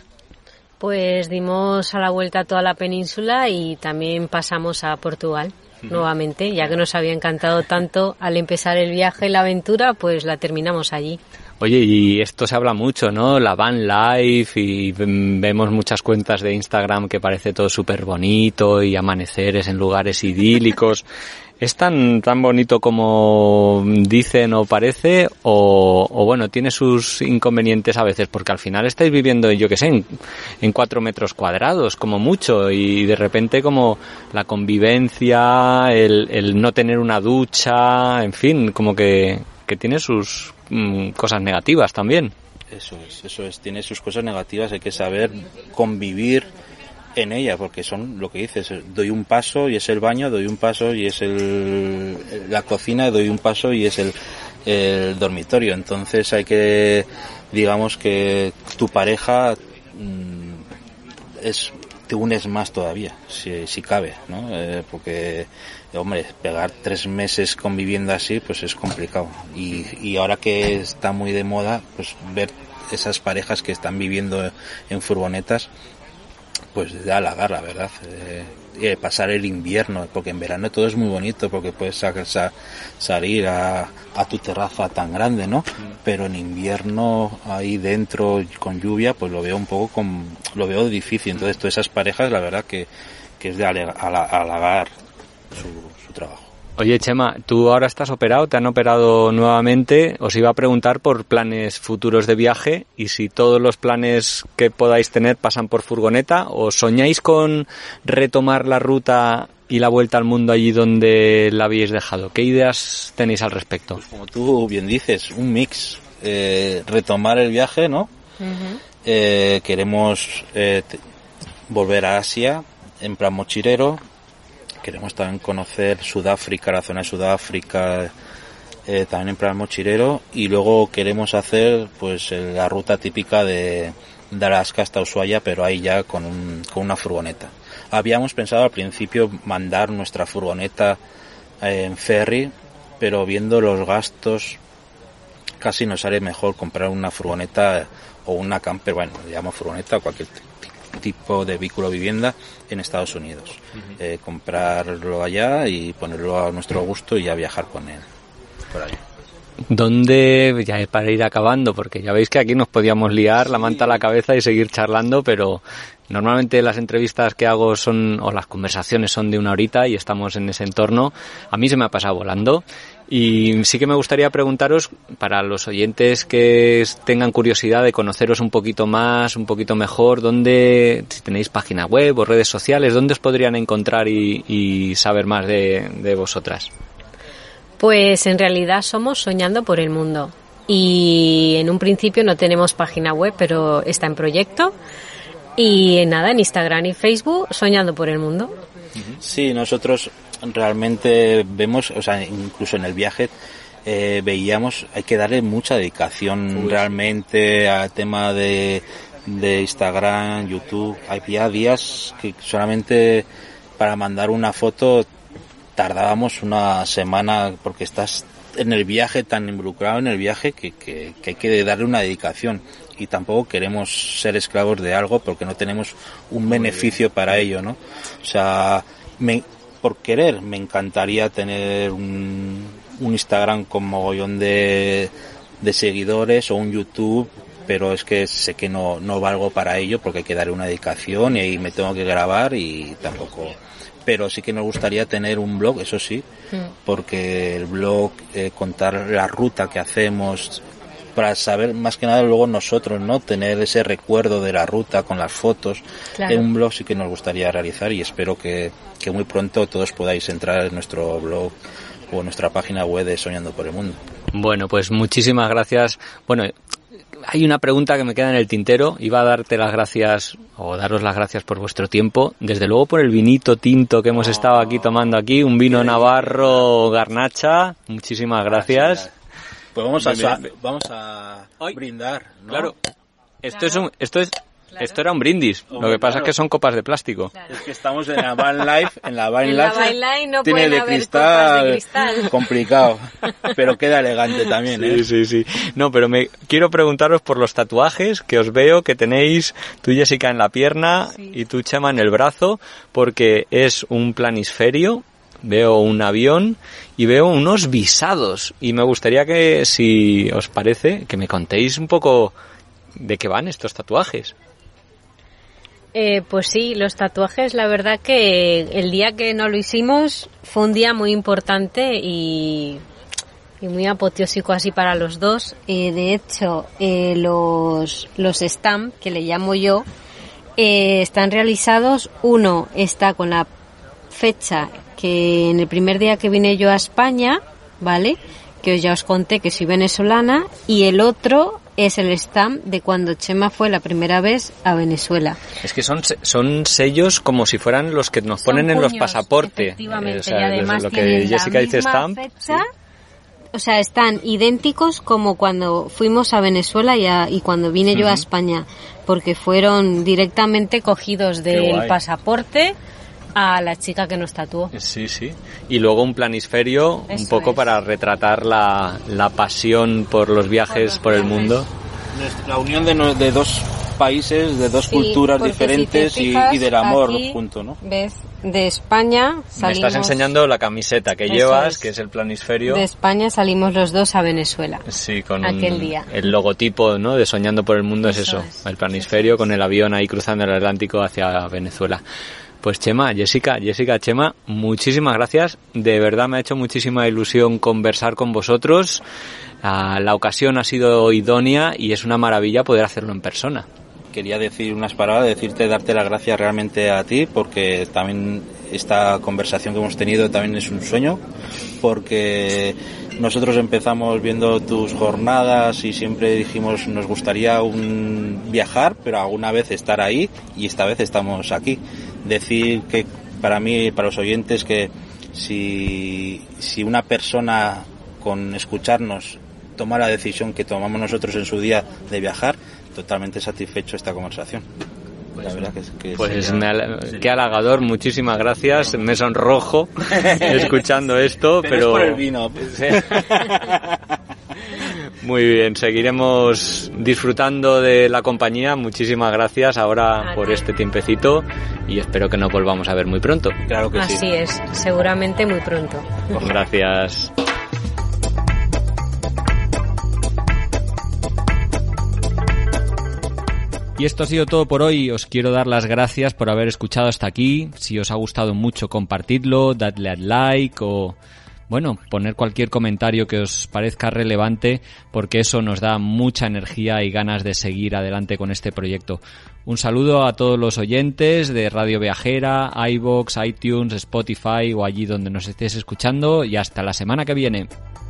Pues dimos a la vuelta a toda la península y también pasamos a Portugal uh-huh. nuevamente, ya que nos había encantado tanto al empezar el viaje y la aventura, pues la terminamos allí. Oye, y esto se habla mucho, ¿no? La van life, y vemos muchas cuentas de Instagram que parece todo súper bonito y amaneceres en lugares idílicos. ¿Es tan tan bonito como dicen o parece? O, o bueno, tiene sus inconvenientes a veces, porque al final estáis viviendo, yo qué sé, en, en cuatro metros cuadrados, como mucho, y de repente como la convivencia, el, el no tener una ducha, en fin, como que, que tiene sus mm, cosas negativas también. Eso es, eso es, tiene sus cosas negativas, hay que saber convivir en ella, porque son lo que dices, doy un paso y es el baño, doy un paso y es el la cocina, doy un paso y es el, el dormitorio. Entonces hay que, digamos que tu pareja mmm, es te unes más todavía, si, si cabe, ¿no? Eh, porque, hombre, pegar tres meses conviviendo así, pues es complicado. Y, y ahora que está muy de moda, pues ver esas parejas que están viviendo en furgonetas, pues de halagar, la verdad. Eh, eh, pasar el invierno, porque en verano todo es muy bonito, porque puedes sa- sa- salir a, a tu terraza tan grande, ¿no? Pero en invierno ahí dentro con lluvia, pues lo veo un poco con, lo veo difícil. Entonces todas esas parejas, la verdad que, que es de alega- ala- halagar su, su trabajo. Oye, Chema, tú ahora estás operado, te han operado nuevamente. Os iba a preguntar por planes futuros de viaje y si todos los planes que podáis tener pasan por furgoneta o soñáis con retomar la ruta y la vuelta al mundo allí donde la habéis dejado. ¿Qué ideas tenéis al respecto? Pues como tú bien dices, un mix. Eh, retomar el viaje, ¿no? Uh-huh. Eh, queremos eh, t- volver a Asia en plan mochilero. Queremos también conocer Sudáfrica, la zona de Sudáfrica, eh, también en plan mochilero, y luego queremos hacer pues la ruta típica de, de Alaska hasta Ushuaia, pero ahí ya con, un, con una furgoneta. Habíamos pensado al principio mandar nuestra furgoneta eh, en ferry, pero viendo los gastos casi nos sale mejor comprar una furgoneta o una camper, bueno, le llamo furgoneta o cualquier tipo de vehículo vivienda en Estados Unidos. Uh-huh. Eh, comprarlo allá y ponerlo a nuestro gusto y ya viajar con él por allá. ¿Dónde, ya para ir acabando, porque ya veis que aquí nos podíamos liar la manta a la cabeza y seguir charlando, pero normalmente las entrevistas que hago son, o las conversaciones son de una horita y estamos en ese entorno. A mí se me ha pasado volando. Y sí que me gustaría preguntaros, para los oyentes que tengan curiosidad de conoceros un poquito más, un poquito mejor, ¿dónde, si tenéis página web o redes sociales, dónde os podrían encontrar y, y saber más de, de vosotras? Pues en realidad somos Soñando por el Mundo. Y en un principio no tenemos página web, pero está en proyecto. Y nada, en Instagram y Facebook, Soñando por el Mundo. Sí, nosotros realmente vemos, o sea, incluso en el viaje eh, veíamos, hay que darle mucha dedicación Uy. realmente al tema de, de Instagram, YouTube. Había días que solamente para mandar una foto tardábamos una semana porque estás en el viaje, tan involucrado en el viaje que, que, que hay que darle una dedicación. Y tampoco queremos ser esclavos de algo porque no tenemos un beneficio para ello, ¿no? O sea, me, por querer, me encantaría tener un, un Instagram con mogollón de, de seguidores o un YouTube, pero es que sé que no, no valgo para ello porque hay que darle una dedicación y ahí me tengo que grabar y tampoco... Pero sí que nos gustaría tener un blog, eso sí, porque el blog, eh, contar la ruta que hacemos, para saber más que nada luego nosotros, ¿no? Tener ese recuerdo de la ruta con las fotos. Claro. En un blog sí que nos gustaría realizar y espero que, que muy pronto todos podáis entrar en nuestro blog o en nuestra página web de Soñando por el Mundo. Bueno, pues muchísimas gracias. Bueno, hay una pregunta que me queda en el tintero. Iba a darte las gracias o daros las gracias por vuestro tiempo. Desde luego por el vinito tinto que hemos oh. estado aquí tomando aquí, un vino navarro Garnacha. Muchísimas gracias. Pues vamos a vamos a brindar, ¿no? Claro. Esto claro. es un esto es claro. esto era un brindis. Hombre, Lo que pasa claro. es que son copas de plástico. Claro. Es que estamos en la Van Life, en la Van en Life. La Van Life no tiene de cristal, de cristal complicado, pero queda elegante también, ¿eh? Sí, sí, sí. No, pero me quiero preguntaros por los tatuajes que os veo que tenéis tú, Jessica, en la pierna sí. y tú, Chema, en el brazo, porque es un planisferio. Veo un avión y veo unos visados y me gustaría que, si os parece, que me contéis un poco de qué van estos tatuajes. Eh, pues sí, los tatuajes, la verdad que el día que no lo hicimos fue un día muy importante y, y muy apoteósico así para los dos. Eh, de hecho, eh, los, los stamp, que le llamo yo, eh, están realizados. Uno está con la fecha que en el primer día que vine yo a España, ¿vale? Que ya os conté que soy venezolana, y el otro es el stamp de cuando Chema fue la primera vez a Venezuela. Es que son son sellos como si fueran los que nos ponen son en puños, los pasaportes. Efectivamente, eh, o sea, y además lo que Jessica dice stamp. Fecha, ¿sí? O sea, están idénticos como cuando fuimos a Venezuela y, a, y cuando vine uh-huh. yo a España, porque fueron directamente cogidos del pasaporte a la chica que nos tatuó. Sí, sí. Y luego un planisferio, Eso un poco es. para retratar la, la pasión por los viajes por, por el mundo. La unión de, no, de dos países, de dos Sí, culturas porque diferentes si te y- fijas, y, del amor aquí, junto, ¿no? ¿Ves? De España salimos... Me estás enseñando la camiseta que Eso llevas, es. que es el planisferio. De España salimos los dos a Venezuela. Sí, con aquel día. el logotipo, ¿no?, de Soñando por el Mundo. Es Eso eso, es, el planisferio con el avión ahí cruzando el Atlántico hacia Venezuela. Pues Chema, Jessica, Jessica, Chema, muchísimas gracias. De verdad me ha hecho muchísima ilusión conversar con vosotros. Ah, la ocasión ha sido idónea y es una maravilla poder hacerlo en persona. Quería decir unas palabras, decirte, darte las gracias realmente a ti, porque también esta conversación que hemos tenido también es un sueño, porque nosotros empezamos viendo tus jornadas y siempre dijimos nos gustaría un viajar, pero alguna vez estar ahí, y esta vez estamos aquí. Decir que para mí, para los oyentes, que si, si una persona con escucharnos toma la decisión que tomamos nosotros en su día de viajar, totalmente satisfecho esta conversación. La verdad que, que Pues sería, me hal- sería. qué halagador, muchísimas gracias. Me sonrojo escuchando esto, pero, pero es por el vino. Sí. Muy bien, seguiremos disfrutando de la compañía. Muchísimas gracias ahora por este tiempecito y espero que nos volvamos a ver muy pronto. Claro que Así sí. es, seguramente muy pronto. Gracias. Y esto ha sido todo por hoy. Os quiero dar las gracias por haber escuchado hasta aquí. Si os ha gustado mucho, compartidlo, dadle al like o, bueno, poner cualquier comentario que os parezca relevante, porque eso nos da mucha energía y ganas de seguir adelante con este proyecto. Un saludo a todos los oyentes de Radio Viajera, iVoox, iTunes, Spotify o allí donde nos estéis escuchando y hasta la semana que viene.